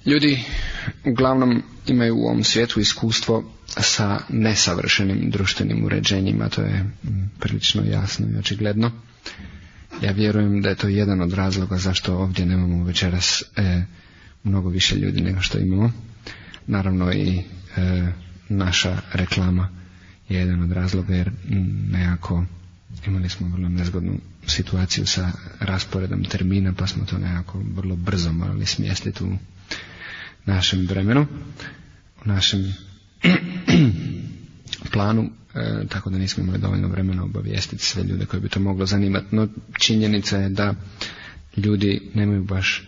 Ljudi uglavnom imaju u ovom svijetu iskustvo sa nesavršenim društvenim uređenjima, to je prilično jasno i očigledno. Ja vjerujem da je to jedan od razloga zašto ovdje nemamo večeras mnogo više ljudi nego što imamo. Naravno i naša reklama je jedan od razloga, jer nekako imali smo vrlo nezgodnu situaciju sa rasporedom termina, pa smo to nekako vrlo brzo morali smjestiti u našem vremenu, u našem planu, tako da nismo imali dovoljno vremena obavijestiti sve ljude koji bi to moglo zanimati. No činjenica je da ljudi nemaju baš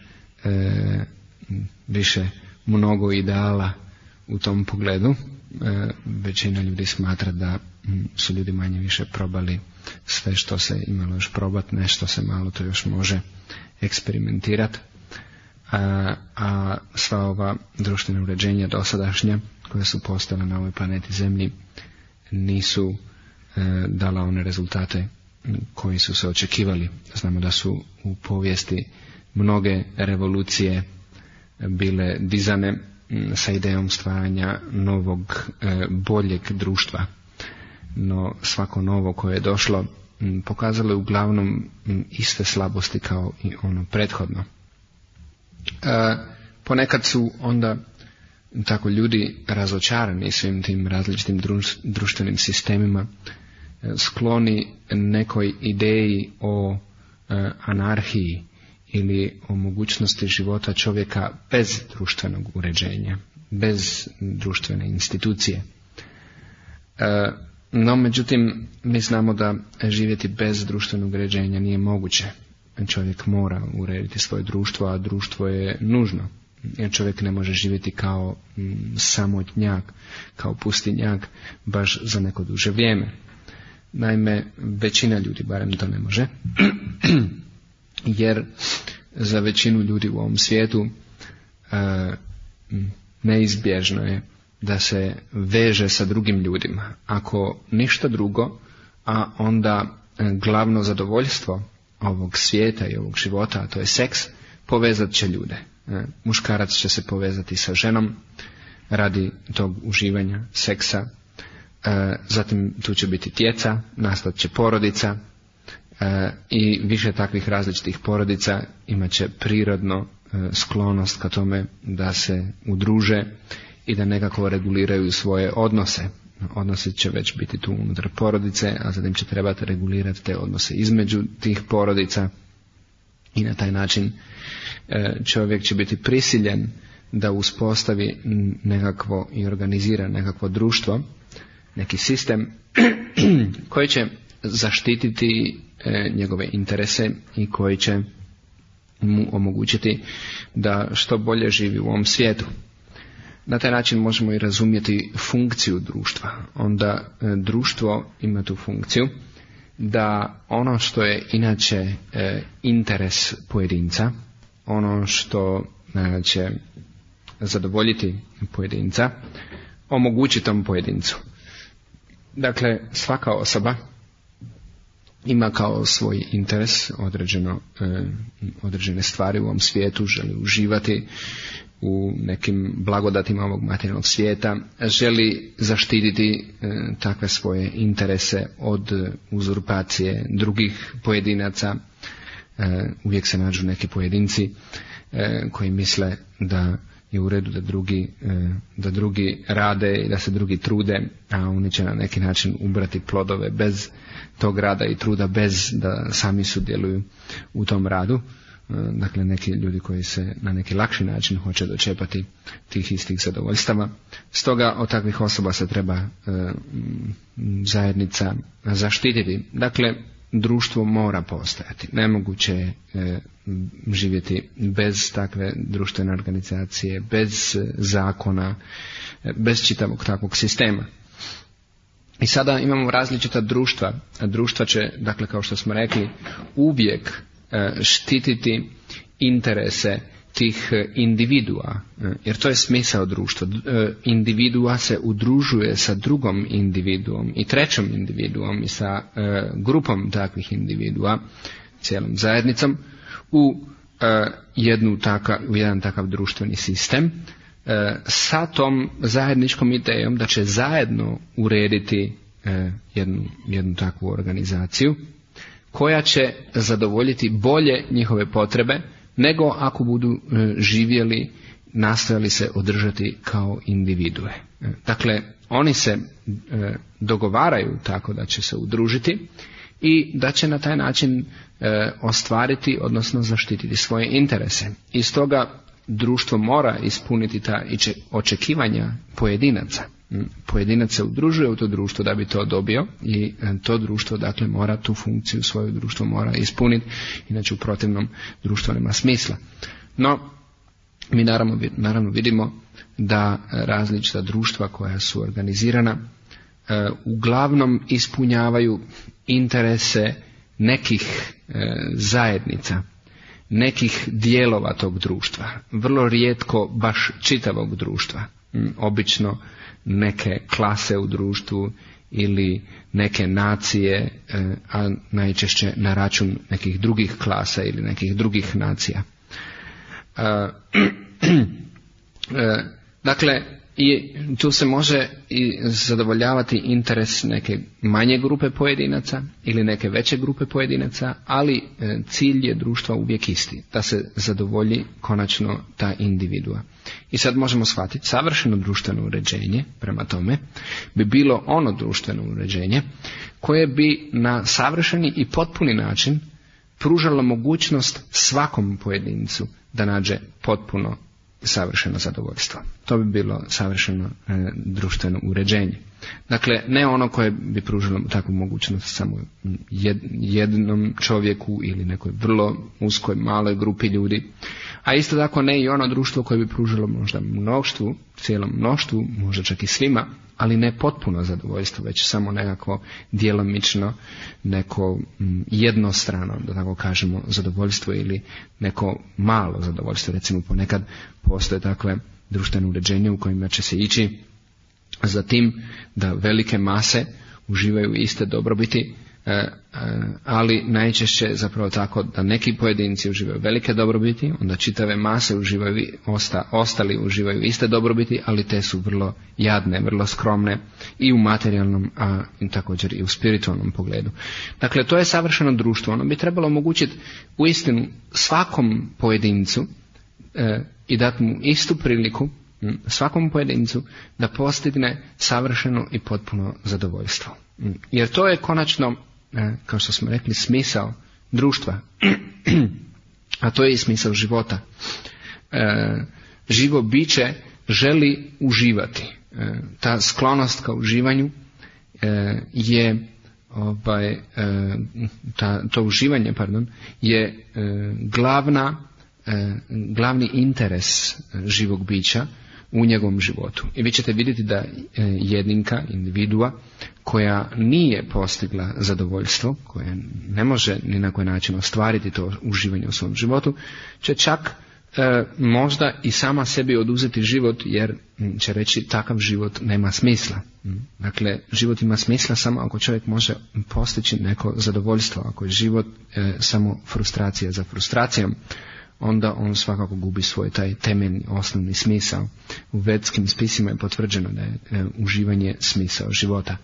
više mnogo ideala u tom pogledu. Većina ljudi smatra da su ljudi manje više probali sve što se imalo još probati, nešto se malo to još može eksperimentirati. A sva ova društvena uređenja dosadašnja koja su postala na ovoj planeti Zemlji nisu dala one rezultate koji su se očekivali. Znamo da su u povijesti mnoge revolucije bile dizane sa idejom stvaranja novog, boljeg društva. No svako novo koje je došlo pokazalo je uglavnom iste slabosti kao i ono prethodno. Ponekad su onda tako ljudi razočarani svim tim različitim društvenim sistemima, skloni nekoj ideji o anarhiji ili o mogućnosti života čovjeka bez društvenog uređenja, bez društvene institucije. No, međutim, mi znamo da živjeti bez društvenog uređenja nije moguće. Čovjek mora urediti svoje društvo, a društvo je nužno. Jer čovjek ne može živjeti kao samotnjak, kao pustinjak, baš za neko duže vrijeme. Naime, većina ljudi barem to ne može, jer za većinu ljudi u ovom svijetu neizbježno je da se veže sa drugim ljudima. Ako ništa drugo, a onda glavno zadovoljstvo ovog svijeta i ovog života, a to je seks, povezat će ljude. Muškarac će se povezati sa ženom radi tog uživanja, seksa, zatim tu će biti djeca, nastat će porodica i više takvih različitih porodica imat će prirodno sklonost ka tome da se udruže i da nekako reguliraju svoje odnose. Odnosi će već biti tu unutar porodice, a zatim će trebati regulirati te odnose između tih porodica i na taj način čovjek će biti prisiljen da uspostavi nekakvo i organizira nekakvo društvo, neki sistem koji će zaštititi njegove interese i koji će mu omogućiti da što bolje živi u ovom svijetu. Na taj način možemo i razumjeti funkciju društva. Onda društvo ima tu funkciju da ono što je inače interes pojedinca, ono što će zadovoljiti pojedinca, omogući tom pojedincu. Dakle, svaka osoba ima kao svoj interes određene stvari u ovom svijetu, želi uživati u nekim blagodatima ovog materijalnog svijeta, želi zaštititi takve svoje interese od uzurpacije drugih pojedinaca. Uvijek se nađu neki pojedinci koji misle da je u redu da drugi rade i da se drugi trude, a oni će na neki način ubrati plodove bez tog rada i truda, bez da sami sudjeluju u tom radu. Dakle, neki ljudi koji se na neki lakši način hoće dočepati tih istih zadovoljstava. Stoga od takvih osoba se treba zajednica zaštititi. Dakle, društvo mora postojati. Nemoguće je živjeti bez takve društvene organizacije, bez zakona, bez čitavog takvog sistema. I sada imamo različita društva. Društva će, dakle, kao što smo rekli, uvijek štititi interese tih individua, jer to je smisao društva. Individua se udružuje sa drugom individuom i trećom individuom i sa grupom takvih individua, cijelom zajednicom, u jedan takav društveni sistem sa tom zajedničkom idejom da će zajedno urediti jednu takvu organizaciju koja će zadovoljiti bolje njihove potrebe nego ako budu živjeli, nastojali se održati kao individue. Dakle, oni se dogovaraju tako da će se udružiti i da će na taj način ostvariti, odnosno zaštititi svoje interese. I stoga društvo mora ispuniti ta očekivanja pojedinaca. Pojedinac se udružuje u to društvo da bi to dobio i to društvo dakle mora tu funkciju svoju društvo mora ispuniti, inače u protivnom društvo nema smisla. No, mi naravno vidimo da različita društva koja su organizirana uglavnom ispunjavaju interese nekih zajednica, nekih dijelova tog društva, vrlo rijetko baš čitavog društva, obično neke klase u društvu ili neke nacije, a najčešće na račun nekih drugih klasa ili nekih drugih nacija. Dakle, i tu se može i zadovoljavati interes neke manje grupe pojedinaca ili neke veće grupe pojedinaca, ali cilj je društva uvijek isti, da se zadovolji konačno ta individua. I sad možemo shvatiti, savršeno društveno uređenje, prema tome, bi bilo ono društveno uređenje koje bi na savršeni i potpuni način pružalo mogućnost svakom pojedincu da nađe potpuno savršeno zadovoljstvo. To bi bilo savršeno društveno uređenje. Dakle, ne ono koje bi pružilo takvu mogućnost samo jednom čovjeku ili nekoj vrlo uskoj maloj grupi ljudi, a isto tako ne i ono društvo koje bi pružilo možda mnoštvu, cijelom mnoštvu, možda čak i svima, ali ne potpuno zadovoljstvo, već samo nekako djelomično, neko jednostrano, da tako kažemo, zadovoljstvo ili neko malo zadovoljstvo. Recimo, ponekad postoje takve društvene uređenja u kojima će se ići za tim da velike mase uživaju iste dobrobiti, ali najčešće zapravo tako da neki pojedinci uživaju velike dobrobiti, onda čitave mase ostali uživaju iste dobrobiti, ali te su vrlo jadne, vrlo skromne i u materijalnom, a također i u spiritualnom pogledu. Dakle, to je savršeno društvo. Ono bi trebalo omogućiti uistinu svakom pojedincu i dati mu istu priliku, svakom pojedincu da postigne savršeno i potpuno zadovoljstvo. Jer to je konačno, kao što smo rekli, smisao društva, a to je i smisao života. Živo biće želi uživati. Ta sklonost ka uživanju je to uživanje, je glavni interes živog bića u njegovom životu. I vi ćete vidjeti da jedinka, individua, koja nije postigla zadovoljstvo, koja ne može ni na koji način ostvariti to uživanje u svom životu, će čak možda i sama sebi oduzeti život, jer će reći takav život nema smisla. Dakle, život ima smisla samo ako čovjek može postići neko zadovoljstvo. Ako je život samo frustracija za frustracijom, onda on svakako gubi svoj taj temeljni, osnovni smisao. U vedskim spisima je potvrđeno da je uživanje smisao života.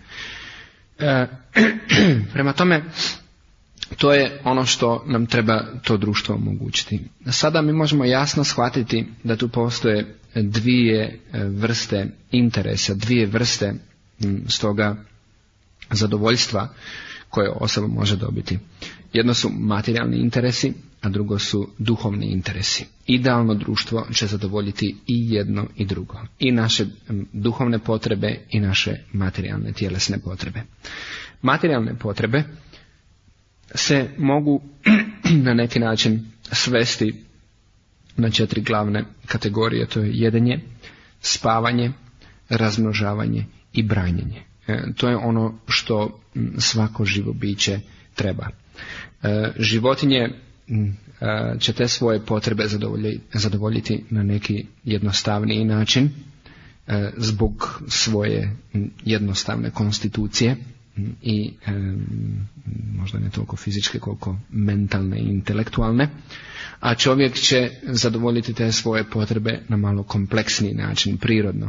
Prema tome, to je ono što nam treba to društvo omogućiti. Sada mi možemo jasno shvatiti da tu postoje dvije vrste interesa, dvije vrste stoga zadovoljstva koje osoba može dobiti. Jedno su materijalni interesi, a drugo su duhovni interesi. Idealno društvo će zadovoljiti i jedno i drugo. I naše duhovne potrebe i naše materijalne tjelesne potrebe. Materijalne potrebe se mogu na neki način svesti na 4 glavne kategorije. To je jedenje, spavanje, razmnožavanje i branjenje. To je ono što svako živo biće treba. Životinje će te svoje potrebe zadovoljiti na neki jednostavniji način zbog svoje jednostavne konstitucije. i možda ne toliko fizičke koliko mentalne i intelektualne, a čovjek će zadovoljiti te svoje potrebe na malo kompleksniji način, prirodno.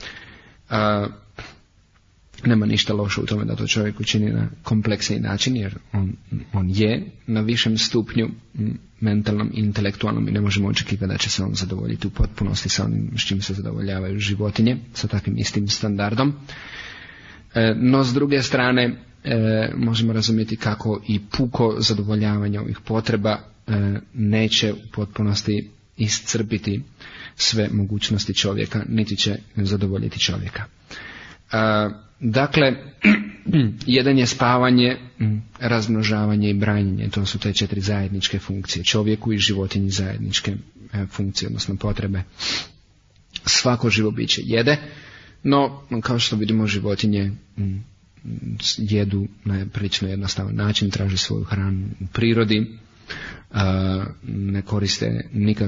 Nema ništa loše u tome da to čovjek učini na kompleksniji način, jer on je na višem stupnju mentalnom i intelektualnom i ne možemo očekivati da će se on zadovoljiti u potpunosti sa onim s čim se zadovoljavaju životinje, sa takvim istim standardom. No, s druge strane, možemo razumjeti kako i puko zadovoljavanje ovih potreba neće u potpunosti iscrpiti sve mogućnosti čovjeka, niti će zadovoljiti čovjeka. Dakle, jedan je spavanje, razmnožavanje i branjenje. To su te 4 zajedničke funkcije. Čovjeku i životinji zajedničke funkcije, odnosno potrebe. Svako živo biće jede, no kao što vidimo životinje jedu na prilično jednostavan način, traže svoju hranu u prirodi, ne koriste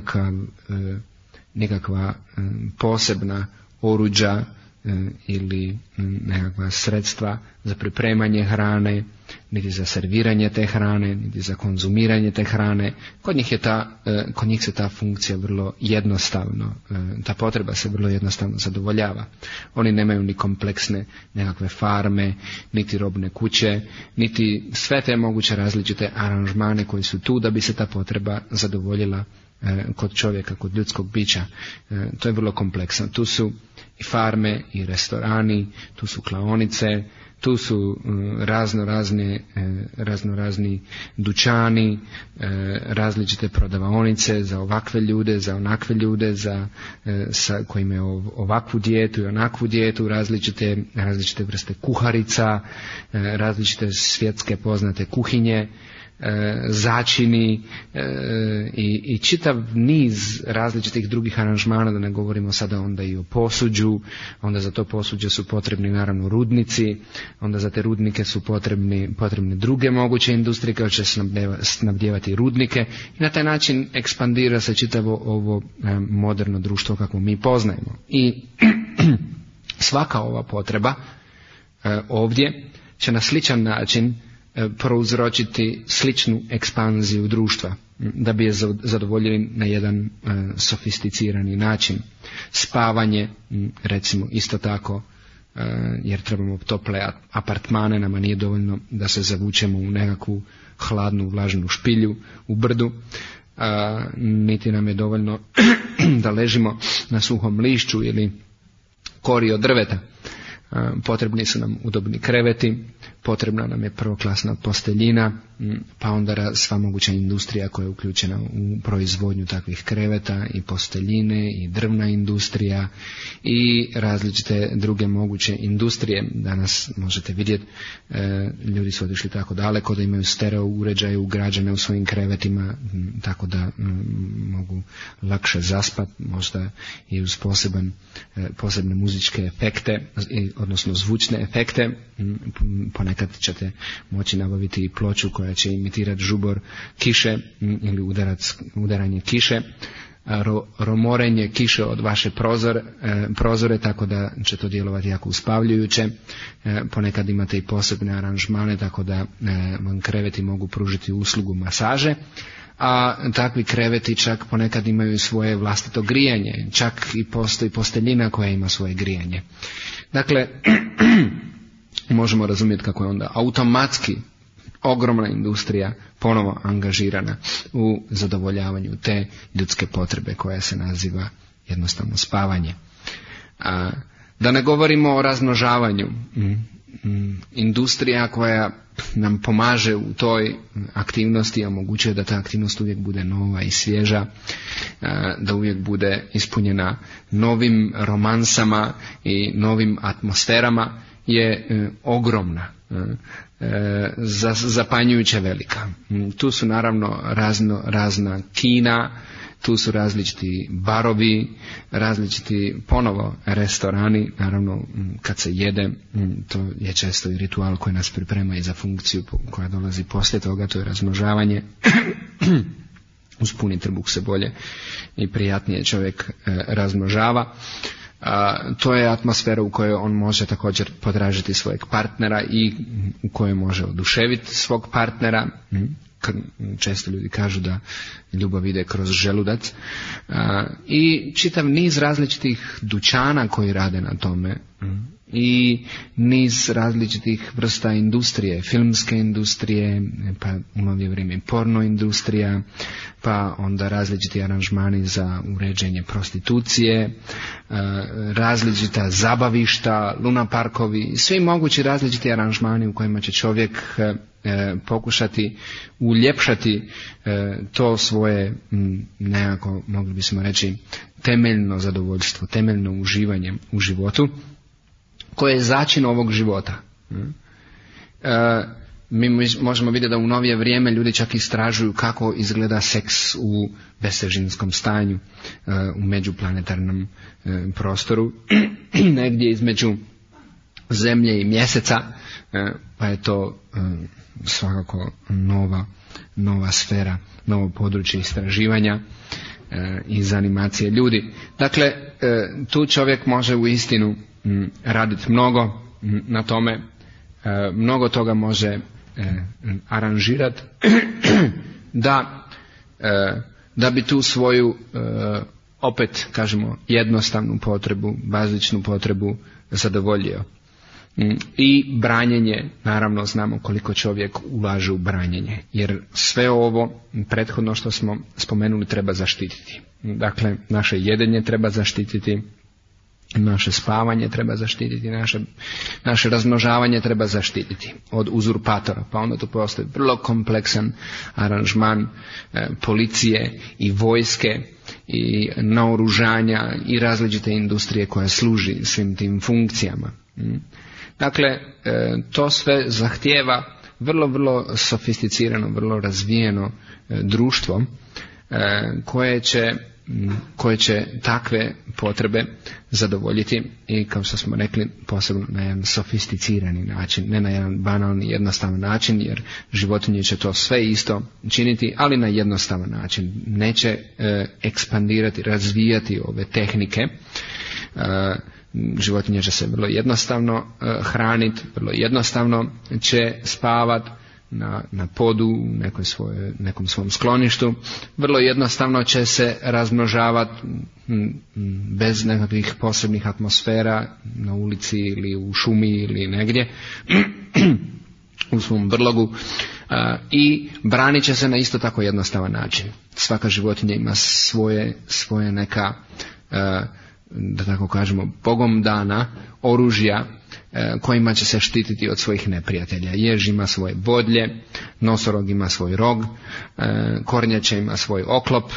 nikakva posebna oruđa ili nekakva sredstva za pripremanje hrane, niti za serviranje te hrane, niti za konzumiranje te hrane. Kod njih se ta funkcija vrlo jednostavno, ta potreba se vrlo jednostavno zadovoljava. Oni nemaju ni kompleksne nekakve farme, niti robne kuće, niti sve te moguće različite aranžmane koji su tu da bi se ta potreba zadovoljila kod čovjeka, kod ljudskog bića. To je vrlo kompleksno. Tu su i farme, i restorani, tu su klaonice, tu su raznorazni dućani, različite prodavaonice za ovakve ljude, za onakve ljude, koji imaju ovakvu dijetu i onakvu dijetu, različite vrste kuharica, različite svjetske poznate kuhinje, začini i čitav niz različitih drugih aranžmana, da ne govorimo sada onda i o posuđu. Onda za to posuđe su potrebni naravno rudnici, onda za te rudnike su potrebne druge moguće industrije koje će snabdijevati rudnike i na taj način ekspandira se čitavo ovo moderno društvo kako mi poznajemo. I svaka ova potreba ovdje će na sličan način prouzročiti sličnu ekspanziju društva, da bi je zadovoljili na jedan sofisticirani način. Spavanje, recimo, isto tako, jer trebamo tople apartmane, nama nije dovoljno da se zavučemo u nekakvu hladnu, vlažnu špilju u brdu, niti nam je dovoljno da ležimo na suhom lišću ili kori od drveta. Potrebni su nam udobni kreveti, potrebna nam je prvoklasna posteljina, pa onda sva moguća industrija koja je uključena u proizvodnju takvih kreveta i posteljine i drvna industrija i različite druge moguće industrije. Danas možete vidjeti, ljudi su otišli tako daleko da imaju stereo uređaje ugrađene u svojim krevetima, tako da mogu lakše zaspati, možda i uz posebne muzičke efekte, odnosno zvučne efekte. Ponekad ćete moći nabaviti i ploču koja će imitirati žubor kiše ili udaranje kiše, romorenje kiše od vaše prozore, tako da će to djelovati jako uspavljujuće. Ponekad imate i posebne aranžmane, tako da vam kreveti mogu pružiti uslugu masaže, a takvi kreveti čak ponekad imaju svoje vlastito grijanje, čak i postoji posteljina koja ima svoje grijanje. Dakle, možemo razumjeti kako je onda automatski ogromna industrija ponovo angažirana u zadovoljavanju te ljudske potrebe koja se naziva jednostavno spavanje. Da ne govorimo o razmnožavanju. Industrija koja nam pomaže u toj aktivnosti, omogućuje da ta aktivnost uvijek bude nova i svježa, da uvijek bude ispunjena novim romansama i novim atmosferama, je ogromna, zapanjujuće velika. Tu su naravno razna kina, tu su različiti barovi, različiti ponovo restorani. Naravno, kad se jede, to je često i ritual koji nas priprema i za funkciju koja dolazi poslije toga, to je razmnožavanje. Uz puni trbuh se bolje i prijatnije čovjek razmnožava. To je atmosfera u kojoj on može također potražiti svojeg partnera i u kojoj može oduševiti svog partnera. Često ljudi kažu da ljubav ide kroz želudac. I čitav niz različitih dućana koji rade na tome. I niz različitih vrsta industrije, filmske industrije, pa u novije vrijeme porno industrija, pa onda različiti aranžmani za uređenje prostitucije, različita zabavišta, lunaparkovi, svi mogući različiti aranžmani u kojima će čovjek pokušati uljepšati to svoje nekako, mogli bismo reći, temeljno zadovoljstvo, temeljno uživanje u životu, koje je začin ovog života. Mi možemo vidjeti da u novije vrijeme ljudi čak istražuju kako izgleda seks u besežinskom stanju u međuplanetarnom prostoru, negdje između zemlje i mjeseca, pa je to svakako nova sfera, novo područje istraživanja i zanimacije ljudi. Dakle, tu čovjek može uistinu raditi mnogo na tome, mnogo toga može aranžirati da bi tu svoju opet kažemo jednostavnu potrebu, bazičnu potrebu zadovoljio. I branjenje, naravno znamo koliko čovjek ulaže u branjenje, jer sve ovo prethodno što smo spomenuli treba zaštititi. Dakle, naše jedenje treba zaštititi, naše spavanje treba zaštititi, naše razmnožavanje treba zaštititi od uzurpatora. Pa onda tu postoji vrlo kompleksan aranžman policije i vojske i naoružanja i različite industrije koja služi svim tim funkcijama. Dakle, to sve zahtijeva vrlo sofisticirano, vrlo razvijeno društvo koje će takve potrebe zadovoljiti i, kao što smo rekli, posebno na jedan sofisticirani način, ne na jedan banalni, jednostavan način, jer životinje će to sve isto činiti, ali na jednostavan način. Neće ekspandirati, razvijati ove tehnike. Životinje će se vrlo jednostavno hraniti, vrlo jednostavno će spavati na podu, u nekom svom skloništu. Vrlo jednostavno će se razmnožavati bez nekakvih posebnih atmosfera na ulici ili u šumi ili negdje u svom brlogu, i branit će se na isto tako jednostavan način. Svaka životinja ima svoje neka, da tako kažemo, bogom dana oružja kojima će se štititi od svojih neprijatelja. Jež ima svoje bodlje, nosorog ima svoj rog, kornjača ima svoj oklop,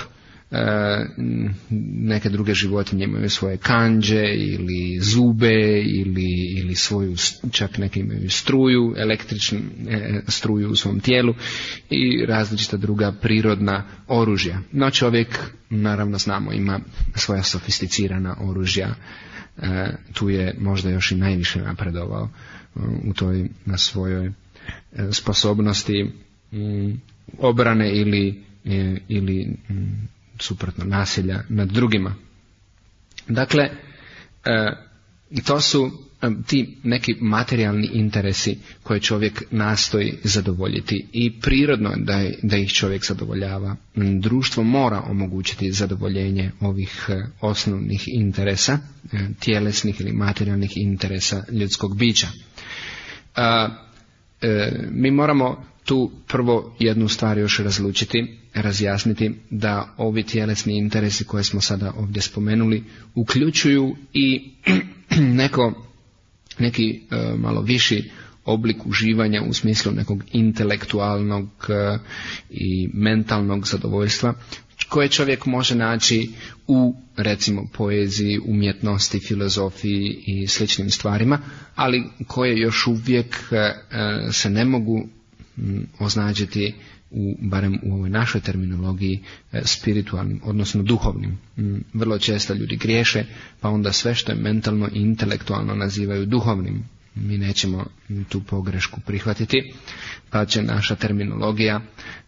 neke druge životinje imaju svoje kandže ili zube ili svoju, čak neke imaju struju, električnu struju u svom tijelu i različita druga prirodna oružja. No čovjek, naravno znamo, ima svoja sofisticirana oružja. Tu je možda još i najviše napredovao na svojoj sposobnosti obrane ili suprotno nasilja nad drugima. Dakle, to su ti neki materijalni interesi koje čovjek nastoji zadovoljiti i prirodno da ih čovjek zadovoljava. Društvo mora omogućiti zadovoljenje ovih osnovnih interesa, tjelesnih ili materijalnih interesa ljudskog bića. Mi moramo tu prvo jednu stvar još razjasniti, da ovi tjelesni interesi koje smo sada ovdje spomenuli uključuju i neki malo viši oblik uživanja u smislu nekog intelektualnog i mentalnog zadovoljstva koje čovjek može naći u, recimo, poeziji, umjetnosti, filozofiji i sličnim stvarima, ali koje još uvijek se ne mogu označiti barem u ovoj našoj terminologiji spiritualnim, odnosno duhovnim. Vrlo često ljudi griješe, pa onda sve što je mentalno i intelektualno nazivaju duhovnim. mi nećemo tu pogrešku prihvatiti, pa će naša terminologija,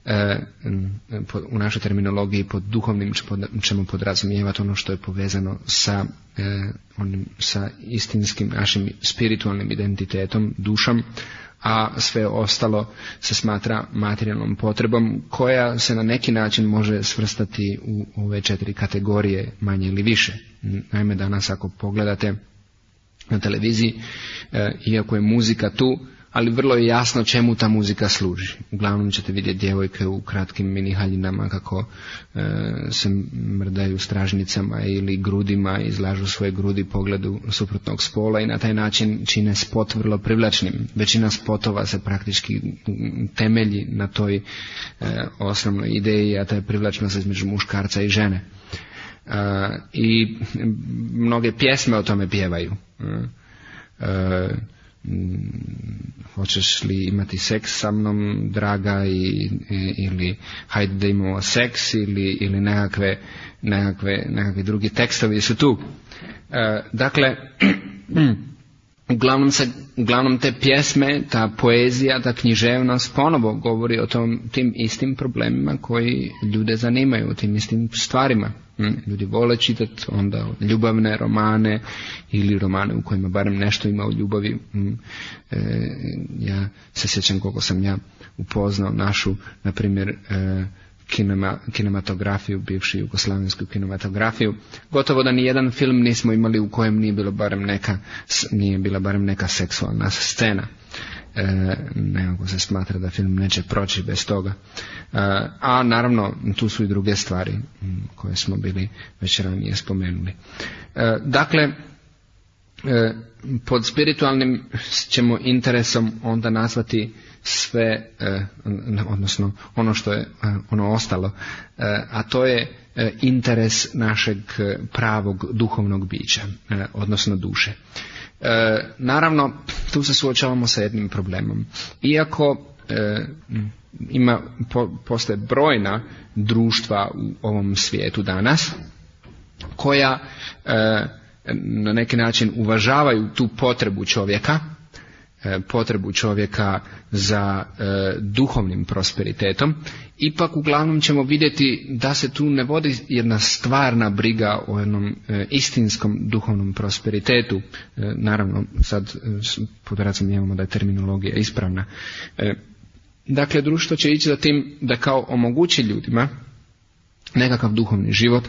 u našoj terminologiji pod duhovnim ćemo podrazumijevati ono što je povezano sa sa istinskim našim spiritualnim identitetom, dušom, a sve ostalo se smatra materijalnom potrebom koja se na neki način može svrstati u ove 4 kategorije, manje ili više. Naime, danas ako pogledate na televiziji, iako je muzika tu, ali vrlo je jasno čemu ta muzika služi. Uglavnom ćete vidjeti djevojke u kratkim mini haljinama kako se mrdaju stražnicama ili grudima, izlažu svoje grudi pogledu suprotnog spola i na taj način čine spot vrlo privlačnim. Većina spotova se praktički temelji na toj osnovnoj ideji, a to je privlačnost između muškarca i žene. I mnoge pjesme o tome pjevaju. Hoćeš li imati seks sa mnom, draga, ili hajde da imamo seks, ili nekakve drugi tekstovi su tu. Dakle, uglavnom te pjesme, ta poezija, ta književnost ponovo govori o tim istim problemima koji ljude zanimaju, o tim istim stvarima. Ljudi vole čitati onda ljubavne romane ili romane u kojima barem nešto ima o ljubavi. Ja se sjećam koliko sam ja upoznao našu, na primjer, kinematografiju, bivšu jugoslavensku kinematografiju. Gotovo da ni jedan film nismo imali u kojem nije bila barem neka seksualna scena. Nekako se smatra da film neće proći bez toga. A naravno tu su i druge stvari koje smo bili već ranije spomenuli. Dakle, pod spiritualnim ćemo interesom onda nazvati sve, odnosno ono što je ono ostalo, a to je interes našeg pravog duhovnog bića, odnosno duše. Naravno, tu se suočavamo sa jednim problemom. Iako postoje brojna društva u ovom svijetu danas koja na neki način uvažavaju tu potrebu čovjeka za duhovnim prosperitetom, ipak uglavnom ćemo vidjeti da se tu ne vodi jedna stvarna briga o jednom istinskom duhovnom prosperitetu. Naravno, sad podrazumijevamo da je terminologija ispravna. Dakle, društvo će ići za tim da kao omogući ljudima nekakav duhovni život,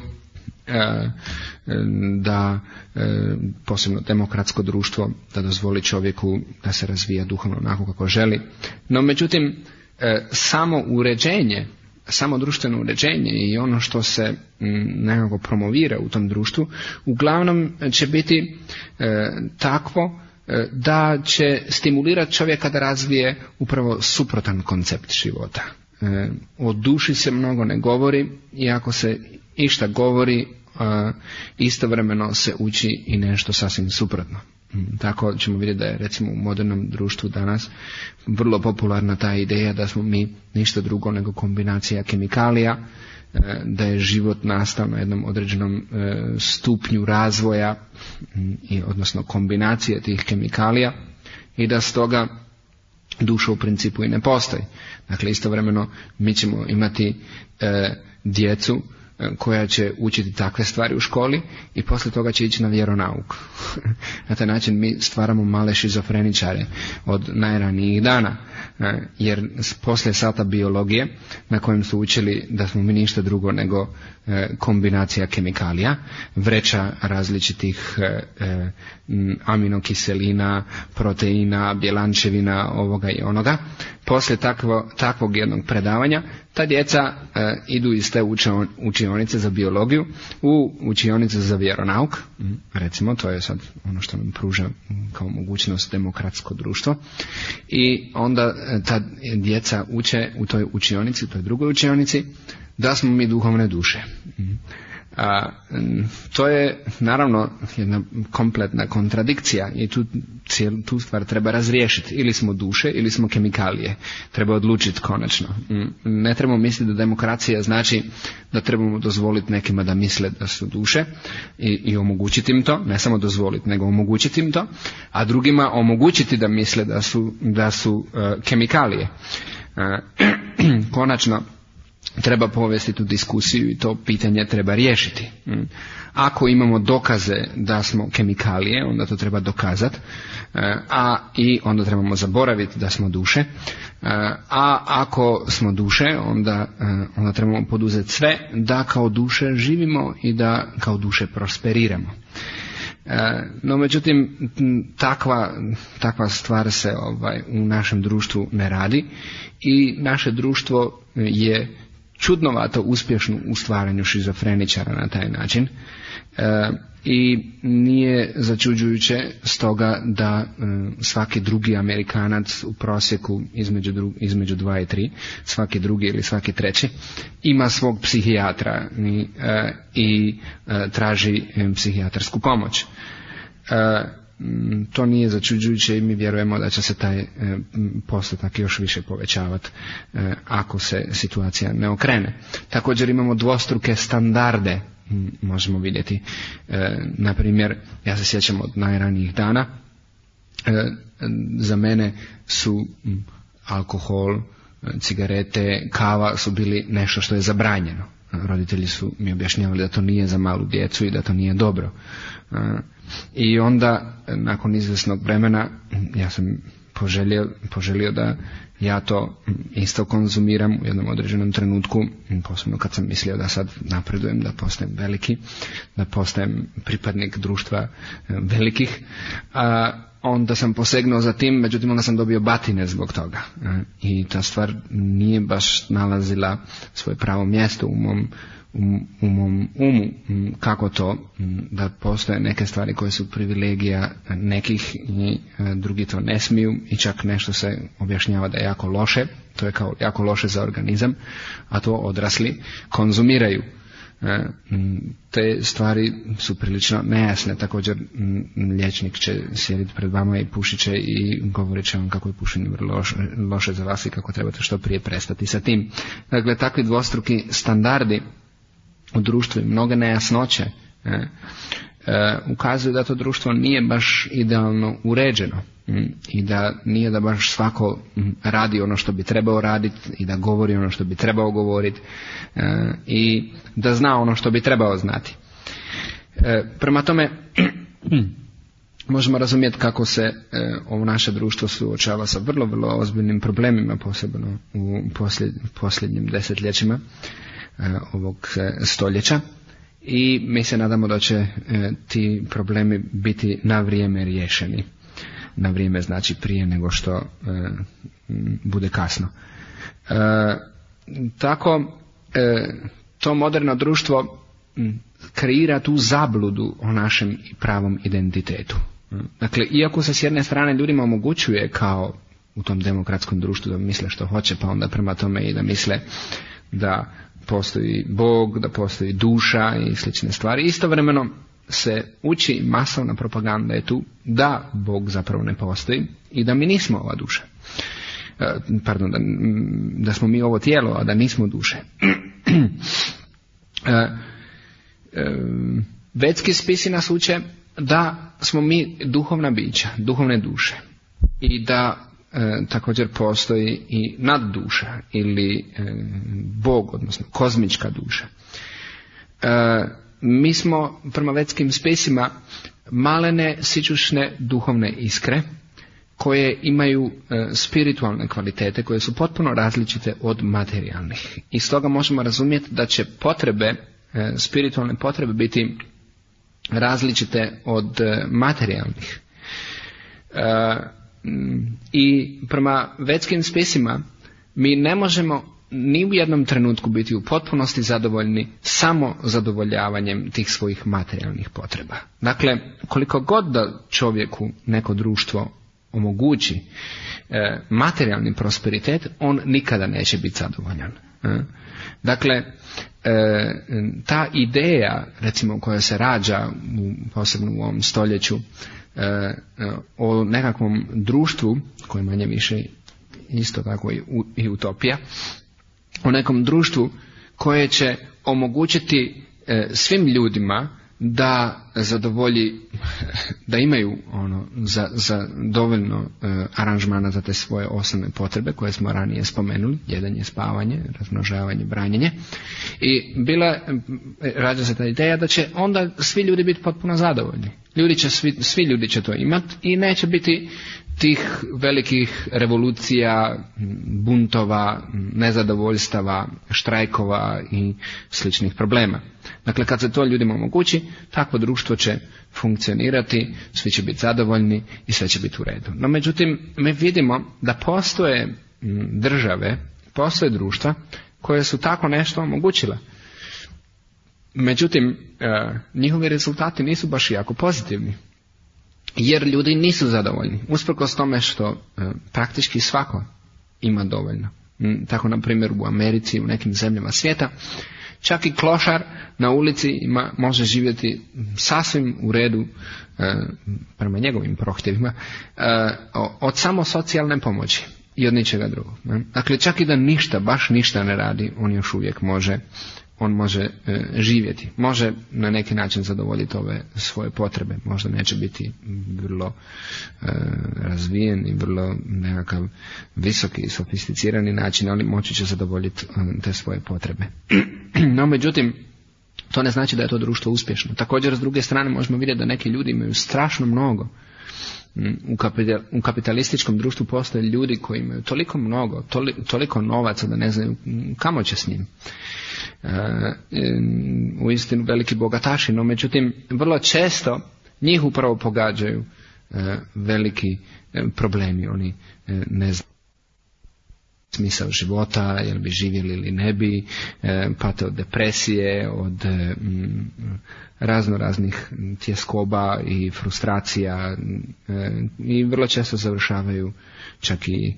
da posebno demokratsko društvo da dozvoli čovjeku da se razvija duhovno onako kako želi. No međutim, samo društveno uređenje i ono što se nekako promovira u tom društvu uglavnom će biti takvo da će stimulirati čovjeka da razvije upravo suprotan koncept života. O duši se mnogo ne govori, i ako se išta govori, istovremeno se uči i nešto sasvim suprotno. Tako ćemo vidjeti da je recimo u modernom društvu danas vrlo popularna ta ideja da smo mi ništa drugo nego kombinacija kemikalija, da je život nastao na jednom određenom stupnju razvoja, odnosno kombinacije tih kemikalija, i da stoga duša u principu i ne postoji. Dakle, istovremeno mi ćemo imati djecu koja će učiti takve stvari u školi i poslije toga će ići na vjeronauk. Na taj način mi stvaramo male šizofreničare od najranijih dana, jer poslije sata biologije na kojem su učili da smo mi ništa drugo nego kombinacija kemikalija, vreća različitih aminokiselina, proteina, bjelančevina, ovoga i onoga. Poslije takvog jednog predavanja ta djeca idu iz te učionice za biologiju u učionice za vjeronauk. Recimo, to je sad ono što nam pruža kao mogućnost demokratsko društvo. I onda ta djeca uče u toj učionici, u toj drugoj učionici, da smo mi duhovne duše. To je naravno jedna kompletna kontradikcija i tu stvar treba razriješiti. Ili smo duše ili smo kemikalije. Treba odlučiti konačno. Ne trebamo misliti da demokracija znači da trebamo dozvoliti nekima da misle da su duše i omogućiti im to, ne samo dozvoliti nego omogućiti im to, a drugima omogućiti da misle da su kemikalije. Konačno treba povesti tu diskusiju i to pitanje treba riješiti. Ako imamo dokaze da smo kemikalije, onda to treba dokazati, i onda trebamo zaboraviti da smo duše, a ako smo duše, onda trebamo poduzeti sve da kao duše živimo i da kao duše prosperiramo. No međutim, takva stvar se u našem društvu ne radi i naše društvo je čudnovato uspješno u stvaranju šizofreničara na taj način i nije začuđujuće stoga da svaki drugi Amerikanac u prosjeku između 2 i 3, svaki drugi ili svaki treći ima svog psihijatra i traži psihijatrsku pomoć. To nije začuđujuće i mi vjerujemo da će se taj postotak još više povećavati ako se situacija ne okrene. Također imamo dvostruke standarde, možemo vidjeti. Na primjer, ja se sjećam od najranijih dana, za mene su alkohol, cigarete, kava su bili nešto što je zabranjeno. Roditelji su mi objašnjavali da to nije za malu djecu i da to nije dobro. I onda, nakon izvjesnog vremena, ja sam poželio da ja to isto konzumiram u jednom određenom trenutku, posebno kad sam mislio da sad napredujem, da postajem veliki, da postajem pripadnik društva velikih, onda sam posegnuo za tim, međutim onda sam dobio batine zbog toga. I ta stvar nije baš nalazila svoje pravo mjesto u mom umu, kako to da postoje neke stvari koje su privilegija nekih i drugi to ne smiju i čak nešto se objašnjava da je jako loše, to je kao jako loše za organizam, a to odrasli konzumiraju. Te stvari su prilično nejasne. Također liječnik će sjediti pred vama i pušit će i govorit će vam kako je pušenje vrlo loše za vas i kako trebate što prije prestati sa tim. Dakle, takvi dvostruki standardi u društvu i mnoge nejasnoće ukazuju da to društvo nije baš idealno uređeno i da nije da baš svako radi ono što bi trebao raditi i da govori ono što bi trebao govoriti i da zna ono što bi trebao znati. Prema tome možemo razumjeti kako se ovo naše društvo suočava sa vrlo, vrlo ozbiljnim problemima, posebno u posljednjim desetljećima ovog stoljeća, i mi se nadamo da će ti problemi biti na vrijeme riješeni. Na vrijeme znači prije nego što bude kasno. Tako to moderno društvo kreira tu zabludu o našem pravom identitetu. Dakle, iako se s jedne strane ljudima omogućuje kao u tom demokratskom društvu da misle što hoće, pa onda prema tome i da misle da postoji Bog, da postoji duša i slične stvari, istovremeno se uči masovna propaganda je tu da Bog zapravo ne postoji i da mi nismo ova duša. Pardon, da smo mi ovo tijelo, a da nismo duše. Vedski spisi nas uče da smo mi duhovna bića, duhovne duše i da također postoji i nadduša ili Bog, odnosno kozmička duša. Mi smo prema vedskim spisima malene sićušne duhovne iskre koje imaju spiritualne kvalitete koje su potpuno različite od materijalnih. I stoga možemo razumjeti da će spiritualne potrebe biti različite od materijalnih. I prema vedskim spisima mi ne možemo ni u jednom trenutku biti u potpunosti zadovoljni samo zadovoljavanjem tih svojih materijalnih potreba. Dakle, koliko god da čovjeku neko društvo omogući materijalni prosperitet, on nikada neće biti zadovoljan. Dakle, ta ideja, recimo, koja se rađa posebno u ovom stoljeću o nekakvom društvu, koje manje više isto tako i utopija, o nekom društvu koje će omogućiti svim ljudima da zadovolji, da imaju za dovoljno aranžmana za te svoje osnovne potrebe koje smo ranije spomenuli, jedanje, spavanje, razmnožavanje, branjenje. I rađa se ta ideja da će onda svi ljudi biti potpuno zadovoljni. Svi ljudi će to imati i neće biti tih velikih revolucija, buntova, nezadovoljstava, štrajkova i sličnih problema. Dakle, kad se to ljudima omogući, takvo društvo će funkcionirati, svi će biti zadovoljni i sve će biti u redu. No, međutim, mi vidimo da postoje države, postoje društva koje su tako nešto omogućila. Međutim, njihovi rezultati nisu baš jako pozitivni. Jer ljudi nisu zadovoljni, usprkos tome što praktički svako ima dovoljno. Tako, na primjer, u Americi, u nekim zemljama svijeta, čak i klošar na ulici može živjeti sasvim u redu, prema njegovim prohtjevima, od samo socijalne pomoći i od ničega drugog. Dakle, čak i da baš ništa ne radi, on još uvijek može živjeti. Može na neki način zadovoljiti ove svoje potrebe. Možda neće biti vrlo razvijen i vrlo nekakav visoki i sofisticirani način, ali moći će zadovoljiti te svoje potrebe. No, međutim, to ne znači da je to društvo uspješno. Također, s druge strane, možemo vidjeti da neki ljudi imaju strašno mnogo. U kapitalističkom društvu postoje ljudi koji imaju toliko mnogo, toliko novaca da ne znaju kamo će s njim. Uistinu veliki bogataši, no međutim vrlo često njih upravo pogađaju veliki problemi. Oni ne znaju smisao života, jel bi živjeli ili ne bi, pate od depresije, od raznih tjeskoba i frustracija i vrlo često završavaju čak i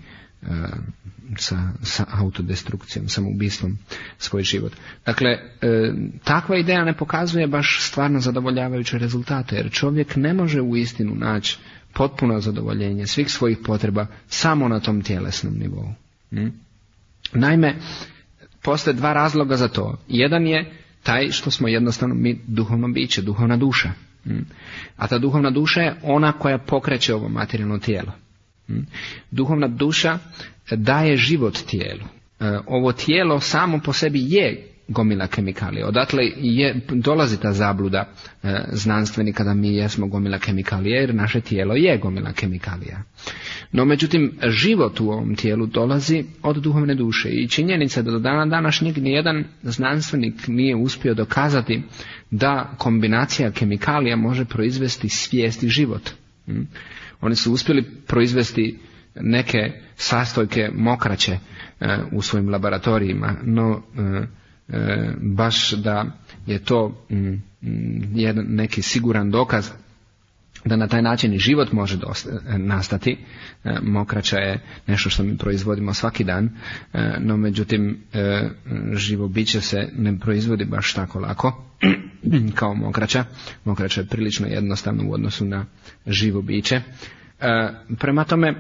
sa autodestrukcijom, samoubistvom svoj život. Dakle, takva ideja ne pokazuje baš stvarno zadovoljavajuće rezultate, jer čovjek ne može uistinu naći potpuno zadovoljenje svih svojih potreba samo na tom tjelesnom nivou. Naime, postoje dva razloga za to. Jedan je taj što smo jednostavno mi duhovno biće, duhovna duša. A ta duhovna duša je ona koja pokreće ovo materijalno tijelo. Duhovna duša daje život tijelu. Ovo tijelo samo po sebi je gomila kemikalija. Odatle dolazi ta zabluda znanstvenika da mi jesmo gomila kemikalija, jer naše tijelo je gomila kemikalija. No, međutim, život u ovom tijelu dolazi od duhovne duše i činjenica da do dana današnjeg nijedan znanstvenik nije uspio dokazati da kombinacija kemikalija može proizvesti svijest i život. Oni su uspjeli proizvesti neke sastojke mokraće u svojim laboratorijima, no baš da je to neki siguran dokaz da na taj način i život može nastati. Mokraća je nešto što mi proizvodimo svaki dan, no međutim živo biće se ne proizvodi baš tako lako kao mokraća. Mokraća je prilično jednostavno u odnosu na živo biće. Prema tome,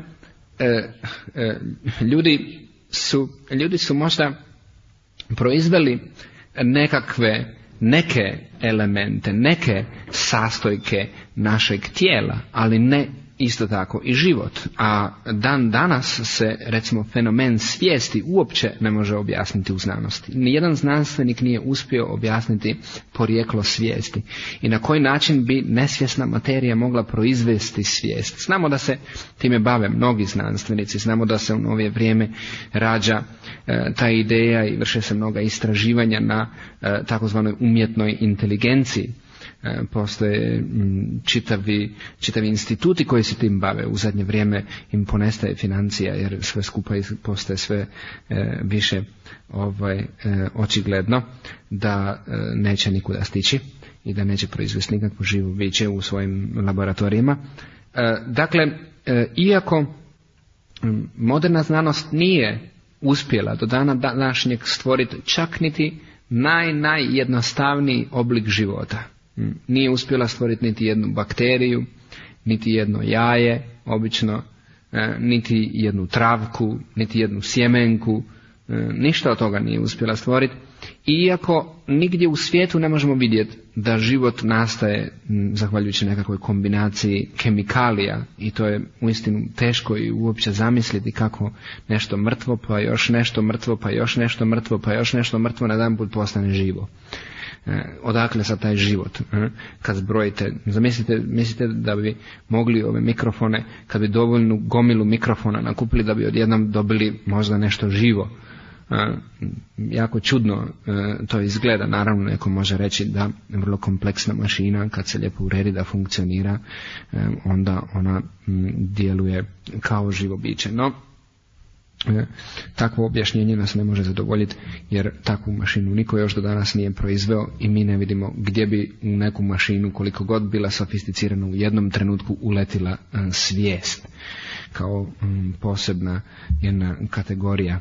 ljudi su možda proizveli neke elemente, neke sastojke našeg tijela, ali ne isto tako i život. A dan danas se, recimo, fenomen svijesti uopće ne može objasniti u znanosti. Nijedan znanstvenik nije uspio objasniti porijeklo svijesti i na koji način bi nesvjesna materija mogla proizvesti svijest. Znamo da se time bave mnogi znanstvenici, znamo da se u novije vrijeme rađa ta ideja i vrše se mnoga istraživanja na takozvanoj umjetnoj inteligenciji. Postoje čitavi instituti koji se tim bave. U zadnje vrijeme im ponestaje financija jer sve skupa postaje sve više očigledno da neće nikuda stići i da neće proizvesti nikakvo živo biće u svojim laboratorijima. Dakle, iako moderna znanost nije uspjela do dana današnjeg stvoriti čak niti najjednostavniji oblik života. Nije uspjela stvoriti niti jednu bakteriju, niti jedno jaje, obično, niti jednu travku, niti jednu sjemenku, ništa od toga nije uspjela stvoriti. Iako nigdje u svijetu ne možemo vidjeti da život nastaje zahvaljujući nekakvoj kombinaciji kemikalija, i to je uistinu teško i uopće zamisliti kako nešto mrtvo, pa još nešto mrtvo, pa još nešto mrtvo, pa još nešto mrtvo na jedan put postane živo. Odakle sad taj život? Kad zbrojite, mislite da bi mogli ove mikrofone, kad bi dovoljnu gomilu mikrofona nakupili, da bi odjednom dobili možda nešto živo? Jako čudno to izgleda. Naravno, neko može reći da vrlo kompleksna mašina, kad se lijepo uredi da funkcionira, onda ona djeluje kao živo biće. No, takvo objašnjenje nas ne može zadovoljiti, jer takvu mašinu niko još do danas nije proizveo i mi ne vidimo gdje bi u neku mašinu, koliko god bila sofisticirana, u jednom trenutku uletila svijest kao posebna jedna kategorija.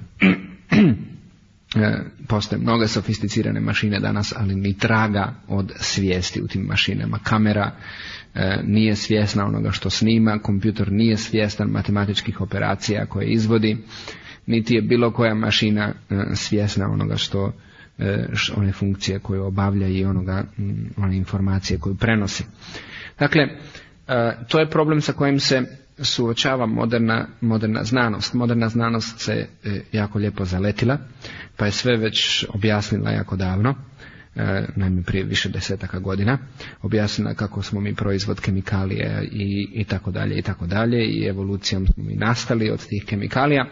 Postoje mnoge sofisticirane mašine danas, ali ni traga od svijesti u tim mašinama. Kamera nije svjesna onoga što snima, kompjutor nije svjestan matematičkih operacija koje izvodi, niti je bilo koja mašina svjesna onoga što one funkcije koje obavlja i one informacije koje prenosi. Dakle, to je problem sa kojim se suočava moderna znanost. Moderna znanost se jako lijepo zaletila, pa je sve već objasnila jako davno, naime prije više desetaka godina. Objasnila kako smo mi proizvod kemikalija i tako dalje i tako dalje, i evolucijom smo mi nastali od tih kemikalija,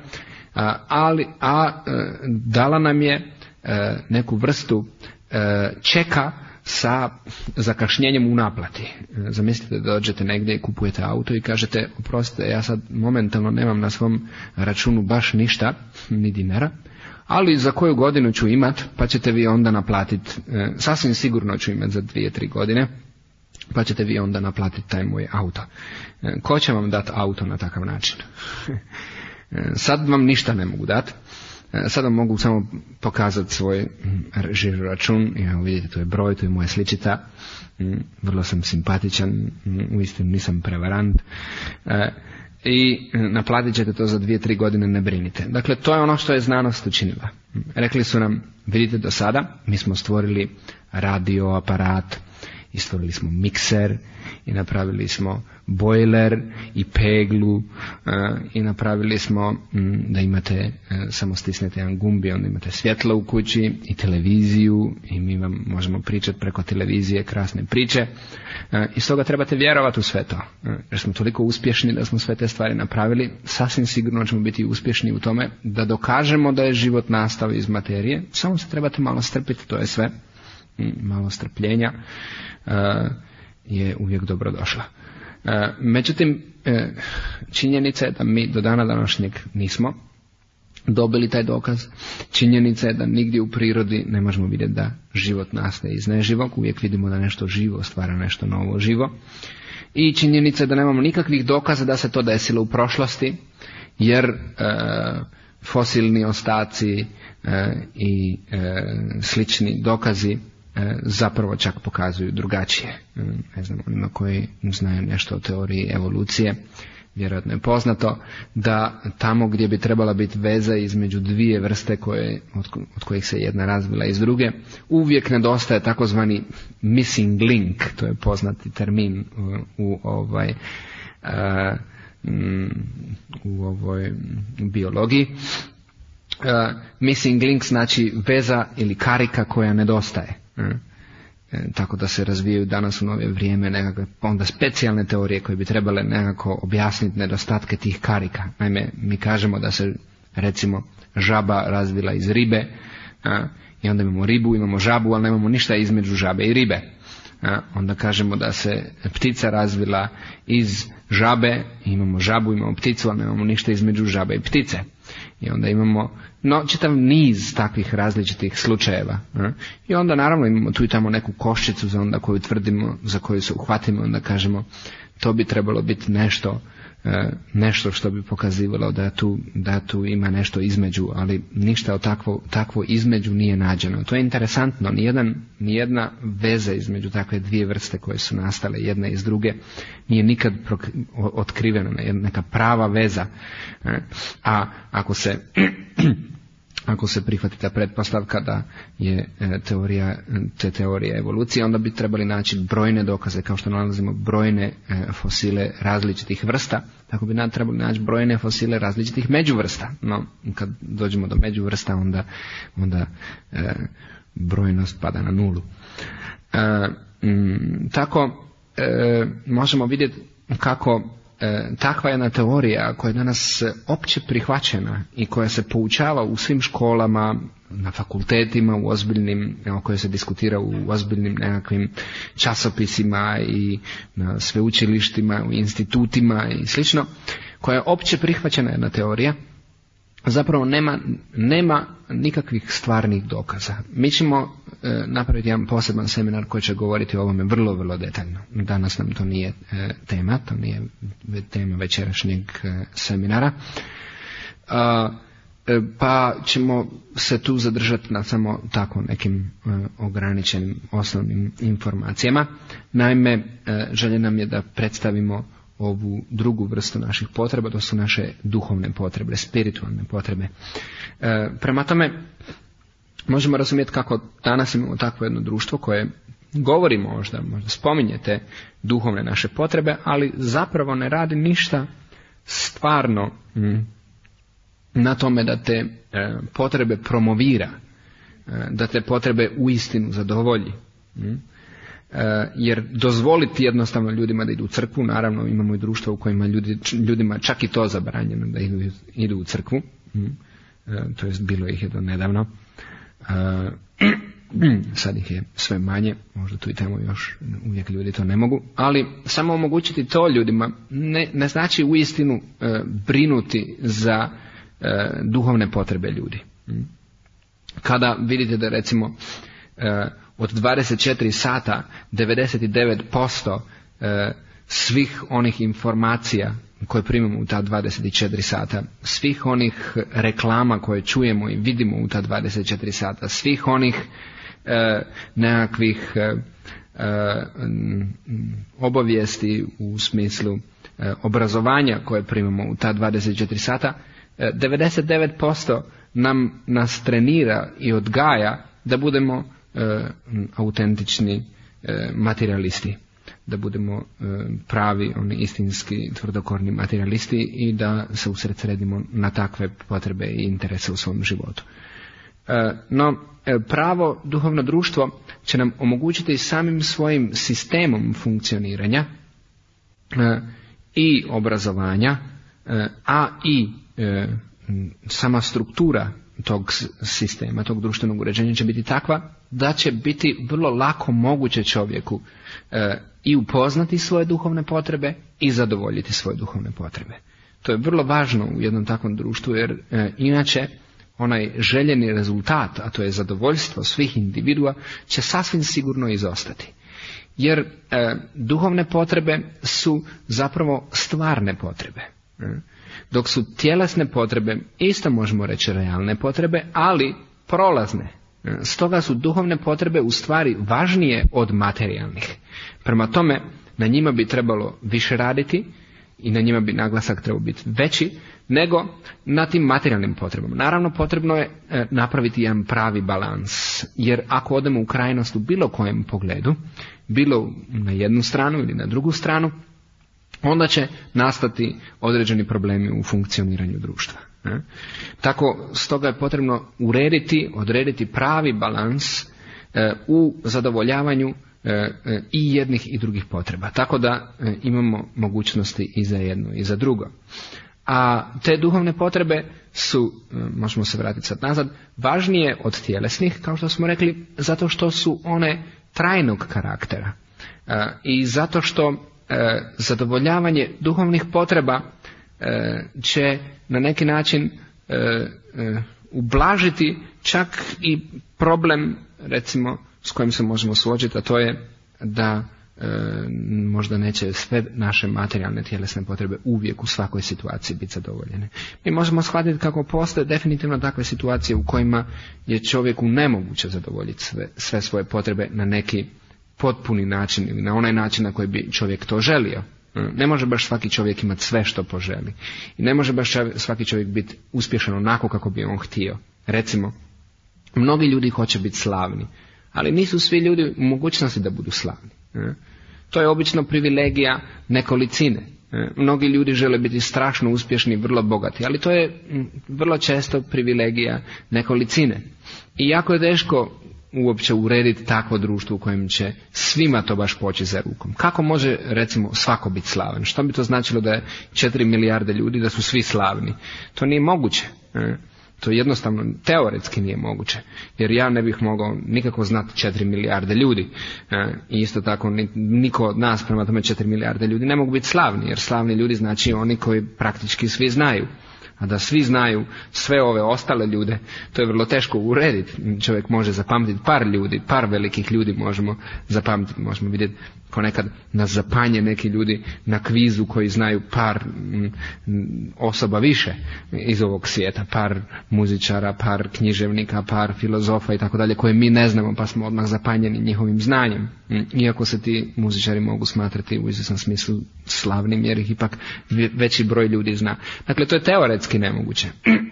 a dala nam je neku vrstu čeka sa zakašnjenjem u naplati. Zamislite da dođete negdje i kupujete auto i kažete: oprostite, ja sad momentalno nemam na svom računu baš ništa, ni dinara, ali za koju godinu ću imat, pa ćete vi onda naplatiti, sasvim sigurno ću imat za 2-3 godine, pa ćete vi onda naplatiti taj moj auto. Ko će vam dati auto na takav način? Sad vam ništa ne mogu dati. Sada mogu samo pokazati svoj žiro račun. Evo vidite, tu je broj, tu je moja sličica. Vrlo sam simpatičan, uistinu nisam prevarant. I naplatit ćete to za 2-3 godine, ne brinite. Dakle, to je ono što je znanost učinila. Rekli su nam: vidite, do sada mi smo stvorili radio aparat, i stvorili smo mikser, i napravili smo bojler i peglu, i napravili smo da imate, samo stisnete jedan gumb i onda imate svjetlo u kući i televiziju, i mi vam možemo pričati preko televizije krasne priče, i stoga trebate vjerovati u sve to, jer smo toliko uspješni da smo sve te stvari napravili. Sasvim sigurno ćemo biti uspješni u tome da dokažemo da je život nastao iz materije. Samo se trebate malo strpiti, to je sve. Malo strpljenja je uvijek dobro došla. Međutim, činjenica je da mi do dana današnjeg nismo dobili taj dokaz. Činjenica je da nigdje u prirodi ne možemo vidjeti da život nastaje iz neživog. Uvijek vidimo da nešto živo stvara nešto novo živo. I činjenica je da nemamo nikakvih dokaza da se to desilo u prošlosti, jer fosilni ostaci i slični dokazi zapravo čak pokazuju drugačije. Ne znam, onima koji znaju nešto o teoriji evolucije, vjerojatno je poznato da tamo gdje bi trebala biti veza između dvije vrste od kojih se jedna razvila iz druge, uvijek nedostaje takozvani missing link. To je poznati termin u ovoj biologiji. Missing link znači veza ili karika koja nedostaje. Tako da se razvijaju danas u novije vrijeme nekakve onda specijalne teorije koje bi trebale nekako objasniti nedostatke tih karika. Naime, mi kažemo da se recimo žaba razvila iz ribe, i onda imamo ribu, imamo žabu, ali nemamo ništa između žabe i ribe. Onda kažemo da se ptica razvila iz žabe, imamo žabu, imamo pticu, ali nemamo ništa između žabe i ptice. I onda imamo čitav niz takvih različitih slučajeva. I onda naravno imamo tu i tamo neku koščicu za koju tvrdimo, za koju se uhvatimo, onda kažemo to bi trebalo biti nešto što bi pokazivalo da tu ima nešto između, ali ništa od takvo između nije nađeno. To je interesantno, nijedna veza između takve dvije vrste koje su nastale jedna iz druge nije nikad otkrivena, neka prava veza. A ako se prihvati ta pretpostavka da je teorija evolucije, onda bi trebali naći brojne dokaze, kao što nalazimo brojne fosile različitih vrsta, tako bi trebali naći brojne fosile različitih međuvrsta. No, kad dođemo do međuvrsta, onda brojnost pada na nulu. Tako možemo vidjeti kako takva jedna teorija koja je danas opće prihvaćena i koja se poučava u svim školama, na fakultetima, o kojoj se diskutira u ozbiljnim nekakvim časopisima i na sveučilištima, u institutima i slično, koja je opće prihvaćena jedna teorija, zapravo nema nikakvih stvarnih dokaza. Mi ćemo napraviti jedan poseban seminar koji će govoriti o ovome vrlo, vrlo detaljno. Danas nam to nije tema, to nije tema večerašnjeg seminara. Pa ćemo se tu zadržati na samo tako nekim ograničenim osnovnim informacijama. Naime, želja nam je da predstavimo ovu drugu vrstu naših potreba, to su naše duhovne potrebe, spiritualne potrebe. Prema tome, možemo razumjeti kako danas imamo takvo jedno društvo koje govori možda spominje te duhovne naše potrebe, ali zapravo ne radi ništa stvarno na tome da te potrebe promovira, da te potrebe uistinu zadovolji. Jer dozvoliti jednostavno ljudima da idu u crkvu, naravno imamo i društvo u kojima ljudima čak i to zabranjeno da idu u crkvu, to jest bilo ih je do nedavno, sad ih je sve manje, možda tu i tamo još uvijek ljudi to ne mogu, ali samo omogućiti to ljudima ne znači uistinu brinuti za duhovne potrebe ljudi. Kada vidite da recimo od 24 sata 99% svih onih informacija koje primamo u ta 24 sata, svih onih reklama koje čujemo i vidimo u ta 24 sata, svih onih nekakvih obavijesti u smislu obrazovanja koje primamo u ta 24 sata, 99% nas trenira i odgaja da budemo autentični materijalisti, da budemo pravi, oni istinski tvrdokorni materijalisti i da se usredsredimo na takve potrebe i interese u svom životu. No, pravo duhovno društvo će nam omogućiti samim svojim sistemom funkcioniranja i obrazovanja, a i sama struktura tog sistema, tog društvenog uređenja će biti takva da će biti vrlo lako moguće čovjeku i upoznati svoje duhovne potrebe i zadovoljiti svoje duhovne potrebe. To je vrlo važno u jednom takvom društvu, jer inače onaj željeni rezultat, a to je zadovoljstvo svih individua, će sasvim sigurno izostati. Jer duhovne potrebe su zapravo stvarne potrebe. Dok su tjelesne potrebe, isto možemo reći realne potrebe, ali prolazne. Stoga su duhovne potrebe u stvari važnije od materijalnih. Prema tome, na njima bi trebalo više raditi i na njima bi naglasak trebao biti veći nego na tim materijalnim potrebama. Naravno, potrebno je napraviti jedan pravi balans, jer ako odemo u krajnost u bilo kojem pogledu, bilo na jednu stranu ili na drugu stranu, onda će nastati određeni problemi u funkcioniranju društva. Tako, stoga je potrebno odrediti pravi balans u zadovoljavanju i jednih i drugih potreba. Tako da imamo mogućnosti i za jedno i za drugo. A te duhovne potrebe su, možemo se vratiti sad nazad, važnije od tjelesnih, kao što smo rekli, zato što su one trajnog karaktera. I zato što zadovoljavanje duhovnih potreba će na neki način ublažiti čak i problem, recimo, s kojim se možemo suočiti, a to je da možda neće sve naše materijalne tjelesne potrebe uvijek u svakoj situaciji biti zadovoljene. Mi možemo shvatiti kako postoje definitivno takve situacije u kojima je čovjeku nemoguće zadovoljiti sve svoje potrebe na neki potpuni način ili na onaj način na koji bi čovjek to želio. Ne može baš svaki čovjek imati sve što poželi. I ne može baš svaki čovjek biti uspješan onako kako bi on htio. Recimo, mnogi ljudi hoće biti slavni, ali nisu svi ljudi u mogućnosti da budu slavni. To je obično privilegija nekolicine. Mnogi ljudi žele biti strašno uspješni, vrlo bogati, ali to je vrlo često privilegija nekolicine. I jako je teško uopće urediti takvo društvo u kojem će svima to baš poći za rukom. Kako može, recimo, svako biti slavan? Što bi to značilo da je 4 milijarde ljudi, da su svi slavni? To nije moguće. To jednostavno teoretski nije moguće, jer ja ne bih mogao nikako znati 4 milijarde ljudi. I isto tako niko od nas, prema tome 4 milijarde ljudi, ne mogu biti slavni, jer slavni ljudi znači oni koji praktički svi znaju. A da svi znaju sve ove ostale ljude, to je vrlo teško urediti. Čovjek može zapamtiti par ljudi, par velikih ljudi možemo zapamtiti. Možemo vidjeti ponekad nas zapanje neki ljudi na kvizu koji znaju par osoba više iz ovog svijeta, par muzičara, par književnika, par filozofa i tako dalje, koje mi ne znamo, pa smo odmah zapanjeni njihovim znanjem. Iako se ti muzičari mogu smatrati u izvjesnom smislu slavnim, jer ih ipak veći broj ljudi zna. Dakle, to je teoretski nemoguće.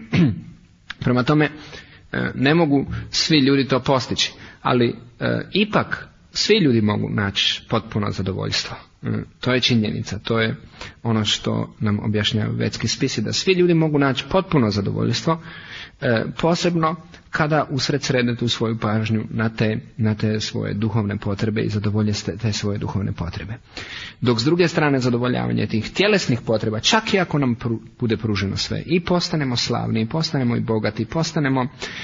Prema tome, ne mogu svi ljudi to postići, ali ipak svi ljudi mogu naći potpuno zadovoljstvo. To je činjenica, to je ono što nam objašnjavaju vedski spisi, da svi ljudi mogu naći potpuno zadovoljstvo, posebno kada usred srede tu svoju pažnju na te svoje duhovne potrebe i zadovolje te svoje duhovne potrebe. Dok s druge strane zadovoljavanje tih tjelesnih potreba, čak i ako nam bude pruženo sve, i postanemo slavni, i postanemo i bogati, postanemo,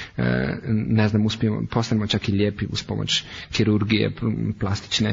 postanemo čak i lijepi uz pomoć kirurgije plastične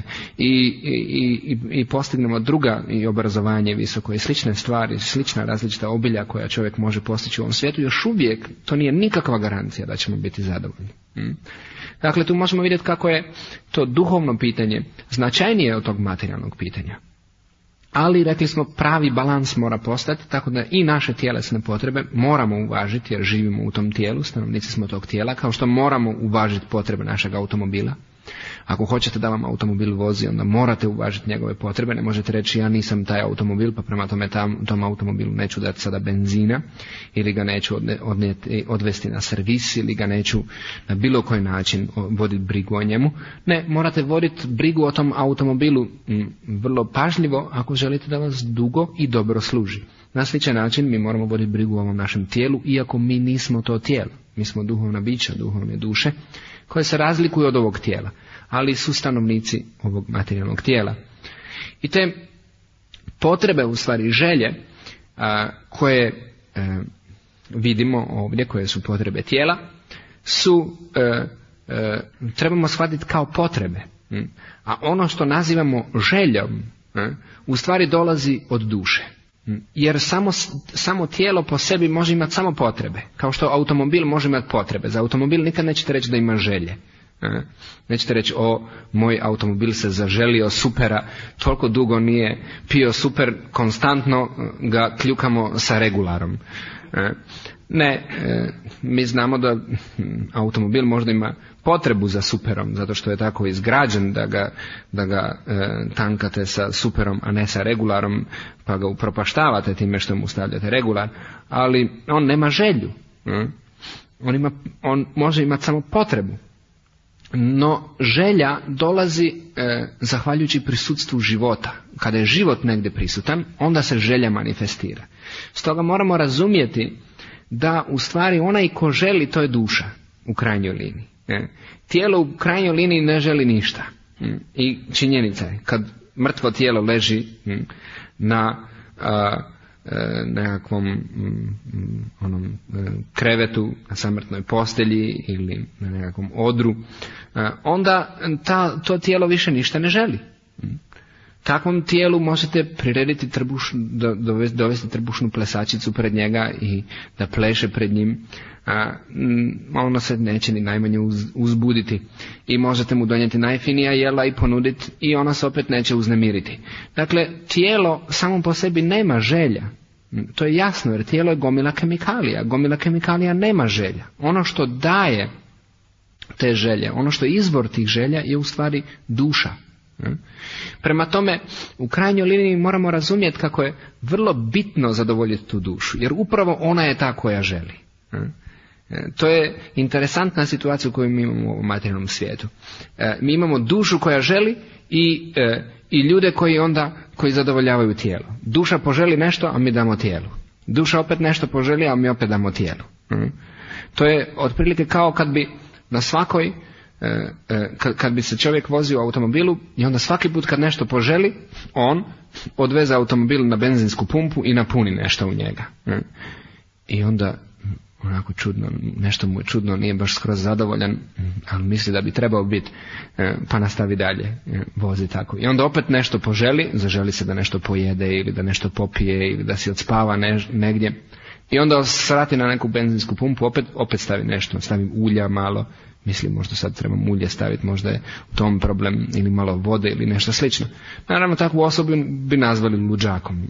i postignemo druga i obrazovanje visoko i slične stvari, slična različita obilja koja čovjek može postići u ovom svijetu, još uvijek to nije nikakva garancija da ćemo biti zadovoljni. Dakle, tu možemo vidjeti kako je to duhovno pitanje značajnije od tog materijalnog pitanja. Ali, rekli smo, pravi balans mora postati, tako da i naše tjelesne potrebe moramo uvažiti, jer živimo u tom tijelu, stanovnici smo tog tijela, kao što moramo uvažiti potrebe našeg automobila. Ako hoćete da vam automobil vozi, onda morate uvažiti njegove potrebe. Ne možete reći ja nisam taj automobil, pa prema tome tom automobilu neću dati sada benzina, ili ga neću odvesti na servis, ili ga neću na bilo koji način voditi brigu o njemu. Ne, morate voditi brigu o tom automobilu vrlo pažljivo ako želite da vas dugo i dobro služi. Na sličan način mi moramo voditi brigu o ovom našem tijelu, iako mi nismo to tijelo. Mi smo duhovna bića, duhovne duše, koje se razlikuju od ovog tijela, ali su stanovnici ovog materijalnog tijela. I te potrebe, u stvari želje, koje vidimo ovdje, koje su potrebe tijela, su trebamo shvatiti kao potrebe. A ono što nazivamo željom, u stvari dolazi od duše. Jer samo tijelo po sebi može imati samo potrebe. Kao što automobil može imati potrebe. Za automobil nikad nećete reći da ima želje. Nećete reći, moj automobil se zaželio supera, toliko dugo nije pio super, konstantno ga kljukamo sa regularom. Ne, mi znamo da automobil možda ima potrebu za superom, zato što je tako izgrađen da ga tankate sa superom, a ne sa regularom, pa ga upropaštavate time što mu stavljate regular, ali on nema želju. On može imati samo potrebu. No želja dolazi zahvaljujući prisutstvu života. Kada je život negdje prisutan, onda se želja manifestira. Stoga moramo razumjeti da u stvari onaj ko želi, to je duša u krajnjoj liniji. Tijelo u krajnjoj liniji ne želi ništa. I činjenica je, kad mrtvo tijelo leži na nekakvom krevetu, na samrtnoj postelji ili na nekakvom odru, onda to tijelo više ništa ne želi. Takvom tijelu možete prirediti dovesti trbušnu plesačicu pred njega i da pleše pred njim, ono se neće ni najmanje uzbuditi. I možete mu donijeti najfinija jela i ponuditi i ono se opet neće uznemiriti. Dakle, tijelo samo po sebi nema želja. To je jasno, jer tijelo je gomila kemikalija. Gomila kemikalija nema želja. Ono što daje te želje, ono što je izvor tih želja je u stvari duša. Prema tome, u krajnjoj liniji moramo razumjeti kako je vrlo bitno zadovoljiti tu dušu, jer upravo ona je ta koja želi. To je interesantna situacija koju mi imamo u ovom materijalnom svijetu. Mi imamo dušu koja želi i ljude koji zadovoljavaju tijelo. Duša poželi nešto, a mi damo tijelu. Duša opet nešto poželi, a mi opet damo tijelu. To je otprilike kao kad bi na svakoj kad bi se čovjek vozio u automobilu i onda svaki put kad nešto poželi, on odveze automobil na benzinsku pumpu i napuni nešto u njega. I onda onako čudno, nešto mu je čudno, nije baš skroz zadovoljan, ali misli da bi trebao biti, pa nastavi dalje, vozi tako. I onda opet nešto poželi, zaželi se da nešto pojede ili da nešto popije ili da si odspava negdje. I onda svrati na neku benzinsku pumpu, opet stavi nešto, stavi ulja malo, misli možda sad trebam ulje staviti, možda je u tom problem, ili malo vode ili nešto slično. Naravno, takvu osobu bi nazvali luđakom.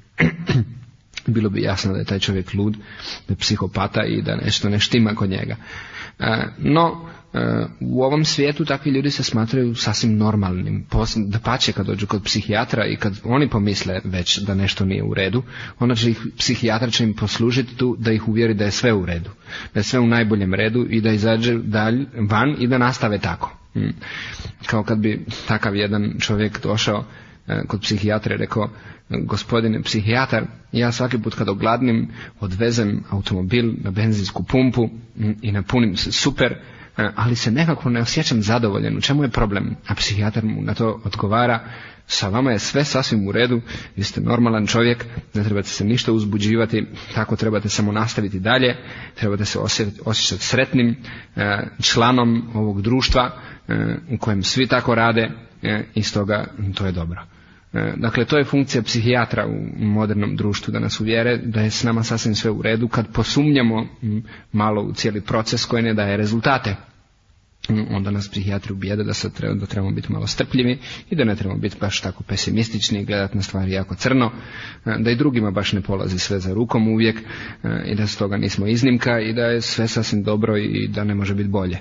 Bilo bi jasno da je taj čovjek lud, da je psihopata i da nešto ne štima kod njega. No, u ovom svijetu takvi ljudi se smatraju sasvim normalnim. Dapače, kad dođu kod psihijatra i kad oni pomisle već da nešto nije u redu, onda će psihijatar će im poslužiti tu da ih uvjeri da je sve u redu, da je sve u najboljem redu i da izađe van i da nastave tako. Kao kad bi takav jedan čovjek došao kod psihijatra i rekao: gospodine psihijatar, ja svaki put kad ogladnim odvezem automobil na benzinsku pumpu i napunim se super, ali se nekako ne osjećam zadovoljan. U čemu je problem? A psihijatar mu na to odgovara: sa vama je sve sasvim u redu, vi ste normalan čovjek, ne trebate se ništa uzbuđivati, tako trebate samo nastaviti dalje, trebate se osjećati sretnim članom ovog društva u kojem svi tako rade i stoga to je dobro. Dakle, to je funkcija psihijatra u modernom društvu, da nas uvjere da je s nama sasvim sve u redu kad posumnjamo malo u cijeli proces koji ne daje rezultate. Onda nas psihijatri ubijede da trebamo biti malo strpljivi i da ne trebamo biti baš tako pesimistični i gledati na stvari jako crno, da i drugima baš ne polazi sve za rukom uvijek i da stoga nismo iznimka i da je sve sasvim dobro i da ne može biti bolje.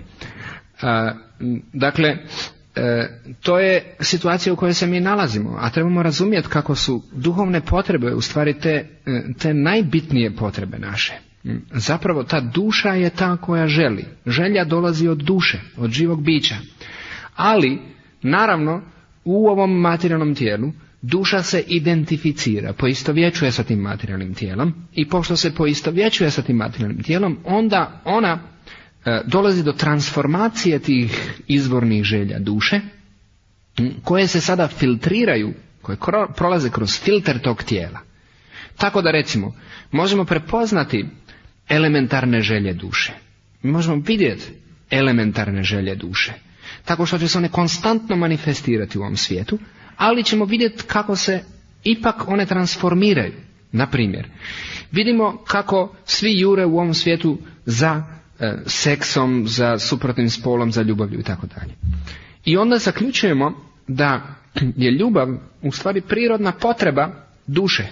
Dakle, to je situacija u kojoj se mi nalazimo, a trebamo razumjeti kako su duhovne potrebe u stvari te najbitnije potrebe naše. Zapravo ta duša je ta koja želi. Želja dolazi od duše, od živog bića. Ali, naravno, u ovom materijalnom tijelu duša se identificira, poistovjećuje sa tim materijalnim tijelom i pošto se poistovjećuje sa tim materijalnim tijelom, onda ona dolazi do transformacije tih izvornih želja duše, koje se sada filtriraju, koje prolaze kroz filter tog tijela. Tako da, recimo, možemo prepoznati elementarne želje duše. Mi možemo vidjeti elementarne želje duše, tako što će se one konstantno manifestirati u ovom svijetu, ali ćemo vidjeti kako se ipak one transformiraju. Na primjer, vidimo kako svi jure u ovom svijetu za seksom, za suprotnim spolom, za ljubavlju i tako dalje. I onda zaključujemo da je ljubav u stvari prirodna potreba duše.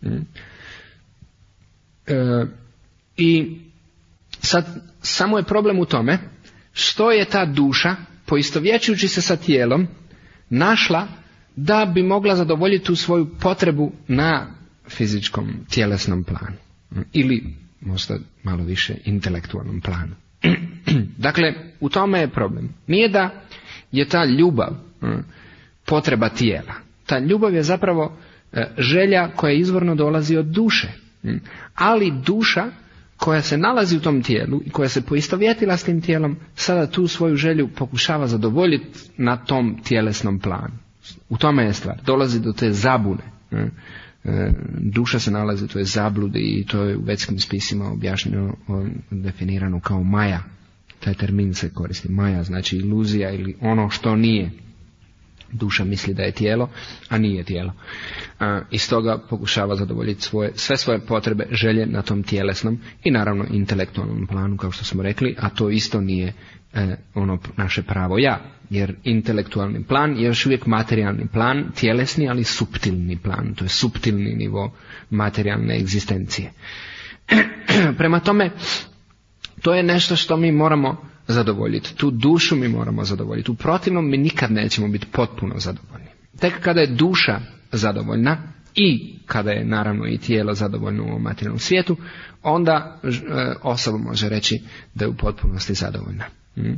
I sad samo je problem u tome što je ta duša, poistovjećujući se sa tijelom, našla da bi mogla zadovoljiti tu svoju potrebu na fizičkom, tjelesnom planu. Ili možda malo više intelektualnom planu. Dakle, u tome je problem. Nije da je ta ljubav potreba tijela. Ta ljubav je zapravo želja koja izvorno dolazi od duše. Ali duša koja se nalazi u tom tijelu i koja se poistovjetila s tim tijelom, sada tu svoju želju pokušava zadovoljiti na tom tjelesnom planu. U tome je stvar. Dolazi do te zabune. Duša se nalazi u toj zabludi i to je u vetskim spisima objašnjeno, definirano kao maja. Taj termin se koristi. Maja znači iluzija ili ono što nije. Duša misli da je tijelo, a nije tijelo. I stoga pokušava zadovoljiti sve svoje potrebe, želje na tom tjelesnom i naravno intelektualnom planu, kao što smo rekli, a to isto nije ono naše pravo ja. Jer intelektualni plan je još uvijek materijalni plan, tjelesni, ali suptilni plan. To je suptilni nivo materijalne egzistencije. Prema tome, to je nešto što mi moramo zadovoljiti. Tu dušu mi moramo zadovoljiti. U protivnom mi nikad nećemo biti potpuno zadovoljni. Tek kada je duša zadovoljna i kada je naravno i tijelo zadovoljno u ovom materijalnom svijetu, onda osoba može reći da je u potpunosti zadovoljna.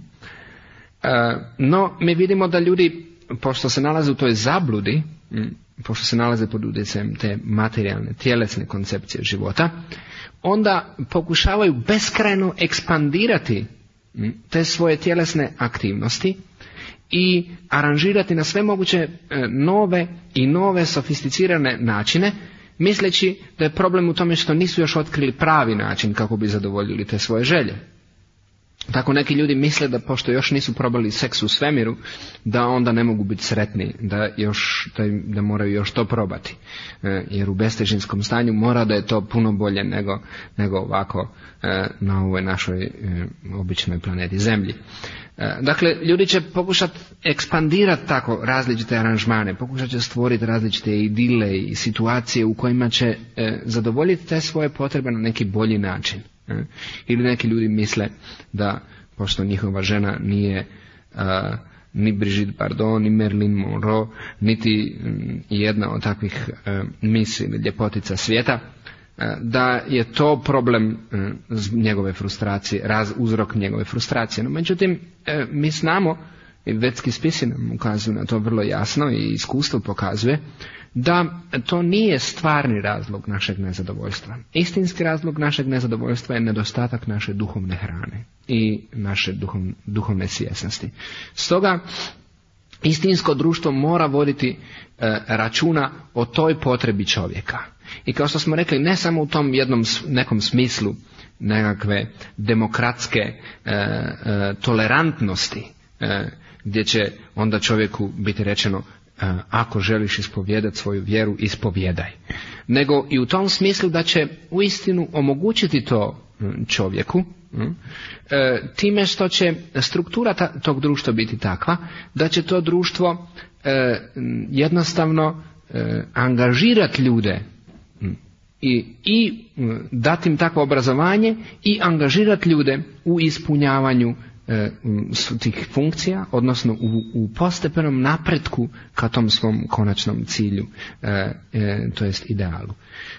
No, mi vidimo da ljudi, pošto se nalaze u toj zabludi, pošto se nalaze pod utjecajem te materijalne, tjelesne koncepcije života, onda pokušavaju beskrajno ekspandirati te svoje tjelesne aktivnosti i aranžirati na sve moguće nove sofisticirane načine, misleći da je problem u tome što nisu još otkrili pravi način kako bi zadovoljili te svoje želje. Tako neki ljudi misle da pošto još nisu probali seks u svemiru, da onda ne mogu biti sretni, da moraju još to probati. Jer u bestežinskom stanju mora da je to puno bolje nego ovako na ovoj našoj običnoj planeti Zemlji. Dakle, ljudi će pokušati ekspandirati tako različite aranžmane, pokušat će stvoriti različite idile i situacije u kojima će zadovoljiti te svoje potrebe na neki bolji način. Ili neki ljudi misle da, pošto njihova žena nije ni Brigitte Bardot, ni Marilyn Monroe, niti jedna od takvih mis ili ljepotica svijeta, da je to problem njegove frustracije, uzrok njegove frustracije. No, međutim, mi znamo, i vetski spisi nam ukazuju na to vrlo jasno i iskustvo pokazuje, da to nije stvarni razlog našeg nezadovoljstva. Istinski razlog našeg nezadovoljstva je nedostatak naše duhovne hrane i naše duhovne svjesnosti. Stoga, istinsko društvo mora voditi računa o toj potrebi čovjeka. I kao što smo rekli, ne samo u tom nekom smislu nekakve demokratske tolerantnosti, gdje će onda čovjeku biti rečeno ako želiš ispovijedati svoju vjeru, ispovijedaj. Nego i u tom smislu da će uistinu omogućiti to čovjeku, time što će struktura tog društva biti takva, da će to društvo jednostavno angažirati ljude i dati im takvo obrazovanje i angažirati ljude u ispunjavanju tih funkcija, odnosno u postepenom napretku ka tom svom konačnom cilju, to jest idealu.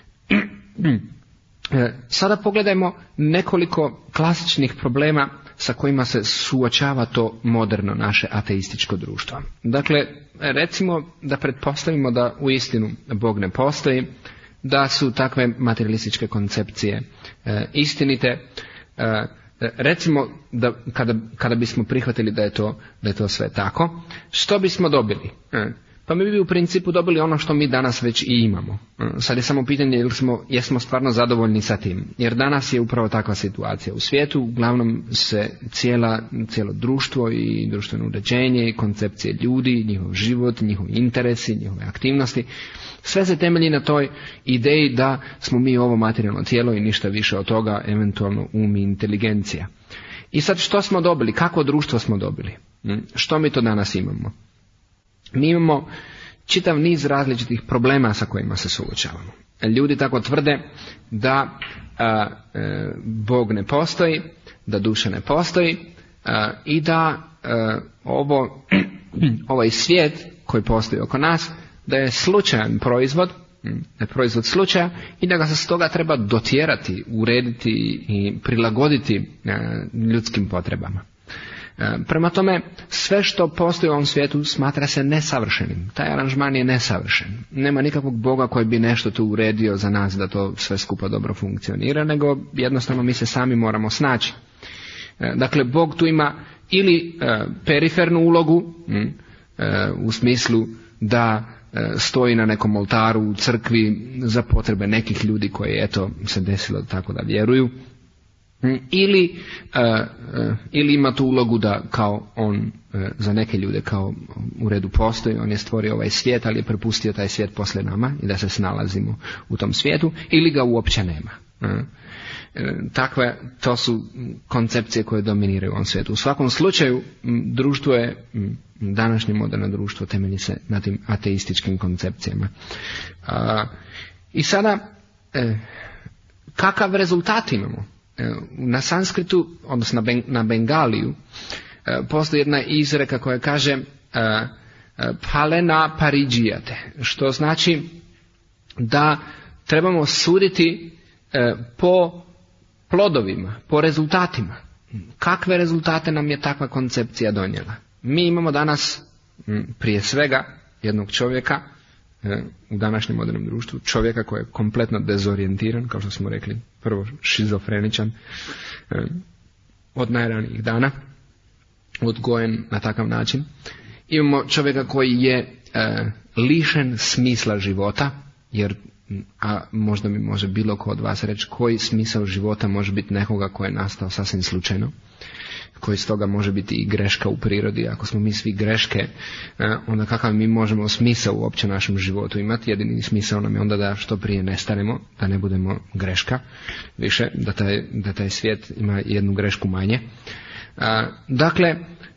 Sada pogledajmo nekoliko klasičnih problema sa kojima se suočava to moderno naše ateističko društvo. Dakle, recimo da pretpostavimo da uistinu Bog ne postoji, da su takve materialističke koncepcije istinite. Recimo da kada bismo prihvatili da je to sve tako, što bismo dobili? Pa mi bi u principu dobili ono što mi danas već i imamo. Sad je samo pitanje jesmo stvarno zadovoljni sa tim. Jer danas je upravo takva situacija u svijetu. Uglavnom se cijelo društvo i društveno uređenje, koncepcije ljudi, njihov život, njihovi interesi, njihove aktivnosti, sve se temelji na toj ideji da smo mi ovo materijalno tijelo i ništa više od toga, eventualno um i inteligencija. I sad što smo dobili? Kako društvo smo dobili? Što mi to danas imamo? Mi imamo čitav niz različitih problema sa kojima se suočavamo. Ljudi tako tvrde da Bog ne postoji, da duša ne postoji i da ovaj svijet koji postoji oko nas, da je slučajan proizvod, da je proizvod slučaja i da ga se stoga treba dotjerati, urediti i prilagoditi ljudskim potrebama. Prema tome, sve što postoji u ovom svijetu smatra se nesavršenim. Taj aranžman je nesavršen. Nema nikakvog Boga koji bi nešto tu uredio za nas da to sve skupa dobro funkcionira, nego jednostavno mi se sami moramo snaći. Dakle, Bog tu ima ili perifernu ulogu, u smislu da stoji na nekom oltaru u crkvi za potrebe nekih ljudi koji eto se desilo tako da vjeruju, Ili ima tu ulogu da kao on za neke ljude kao u redu postoji, on je stvorio ovaj svijet, ali je prepustio taj svijet poslije nama i da se snalazimo u tom svijetu, ili ga uopće nema. To su koncepcije koje dominiraju u ovom svijetu. U svakom slučaju društvo je, današnje moderno društvo temelji se na tim ateističkim koncepcijama. I sada kakav rezultat imamo? Na sanskritu, odnosno na bengaliju, postoji jedna izreka koja kaže palena paridžijate, što znači da trebamo suditi po plodovima, po rezultatima. Kakve rezultate nam je takva koncepcija donijela? Mi imamo danas prije svega jednog čovjeka u današnjem modernom društvu, čovjeka koji je kompletno dezorijentiran, kao što smo rekli, prvo šizofreničan, od najranijih dana, odgojen na takav način. Imamo čovjeka koji je lišen smisla života, jer a možda mi može bilo ko od vas reći koji smisao života može biti nekoga koji je nastao sasvim slučajno, koji stoga može biti i greška u prirodi. Ako smo mi svi greške, onda kakav mi možemo smisao uopće u našem životu imati? Jedini smisao nam je onda da što prije nestanemo, da ne budemo greška više, da taj svijet ima jednu grešku manje. Dakle,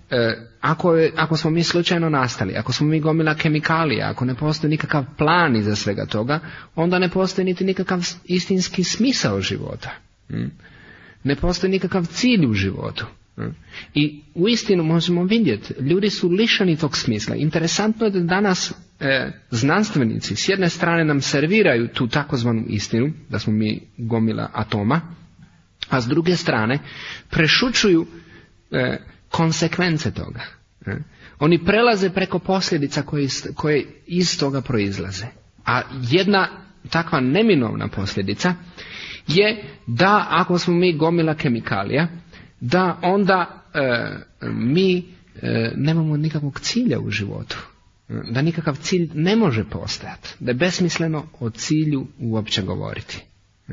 ako smo mi slučajno nastali, ako smo mi gomila kemikalija, ako ne postoji nikakav plan iza svega toga, onda ne postoji niti nikakav istinski smisao života. Ne postoji nikakav cilj u životu. I uistinu možemo vidjeti, ljudi su lišani tog smisla. Interesantno je da danas znanstvenici s jedne strane nam serviraju tu takozvanu istinu, da smo mi gomila atoma, a s druge strane prešućuju konsekvence toga. Oni prelaze preko posljedica koje iz toga proizlaze. A jedna takva neminovna posljedica je da ako smo mi gomila kemikalija, da onda mi nemamo nikakvog cilja u životu. Da nikakav cilj ne može postojati. Da je besmisleno o cilju uopće govoriti.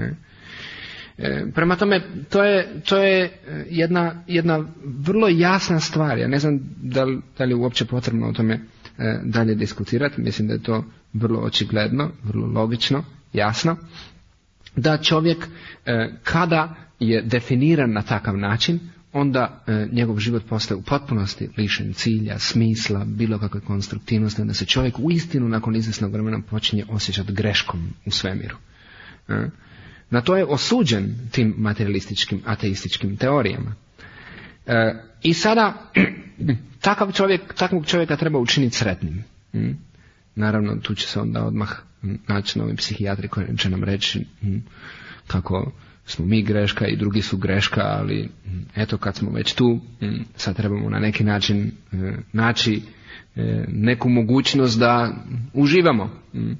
Prema tome, to je jedna vrlo jasna stvar. Ja ne znam da li je uopće potrebno o tome dalje diskutirati. Mislim da je to vrlo očigledno, vrlo logično, jasno. Da čovjek kada je definiran na takav način, onda njegov život postaje u potpunosti lišen cilja, smisla, bilo kakve konstruktivnosti, onda se čovjek uistinu nakon izvjesnog vremena počinje osjećati greškom u svemiru. Na to je osuđen tim materialističkim, ateističkim teorijama. I sada takvog čovjeka treba učiniti sretnim. Naravno, tu će se onda odmah naći novi psihijatri koji će nam reći kako smo mi greška i drugi su greška, ali eto kad smo već tu, sad trebamo na neki način naći neku mogućnost da uživamo.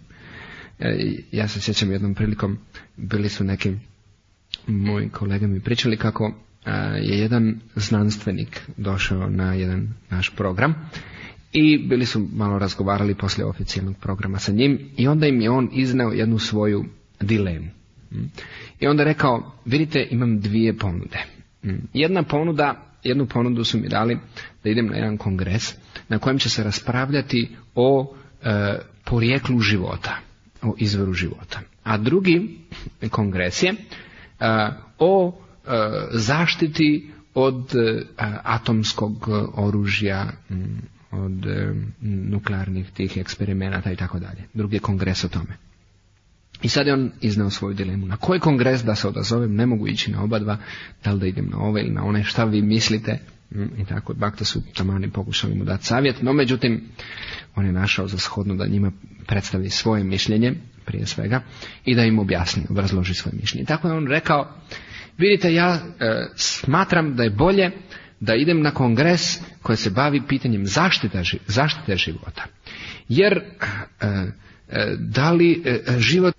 Ja se sjećam jednom prilikom, bili su neki moji kolege mi pričali kako je jedan znanstvenik došao na jedan naš program i bili su malo razgovarali poslije oficijalnog programa sa njim i onda im je on izneo jednu svoju dilemu. I onda rekao, vidite, imam dvije ponude. Jednu ponudu su mi dali da idem na jedan kongres na kojem će se raspravljati o porijeklu života, o izvoru života. A drugi kongres je o zaštiti od atomskog oružja, od nuklearnih tih eksperimenata i tako dalje. Drugi kongres o tome. I sad je on izneo svoju dilemu. Na koji kongres da se odazovem, ne mogu ići na oba dva, da li da idem na ove ili na one, šta vi mislite? I tako, bakta su tamani pokušali mu dati savjet, no međutim, on je našao za shodno da njima predstavi svoje mišljenje, prije svega, i da im objasni, obrazloži svoje mišljenje. Tako je on rekao, vidite, ja smatram da je bolje da idem na kongres koji se bavi pitanjem zaštite života. Jer da li život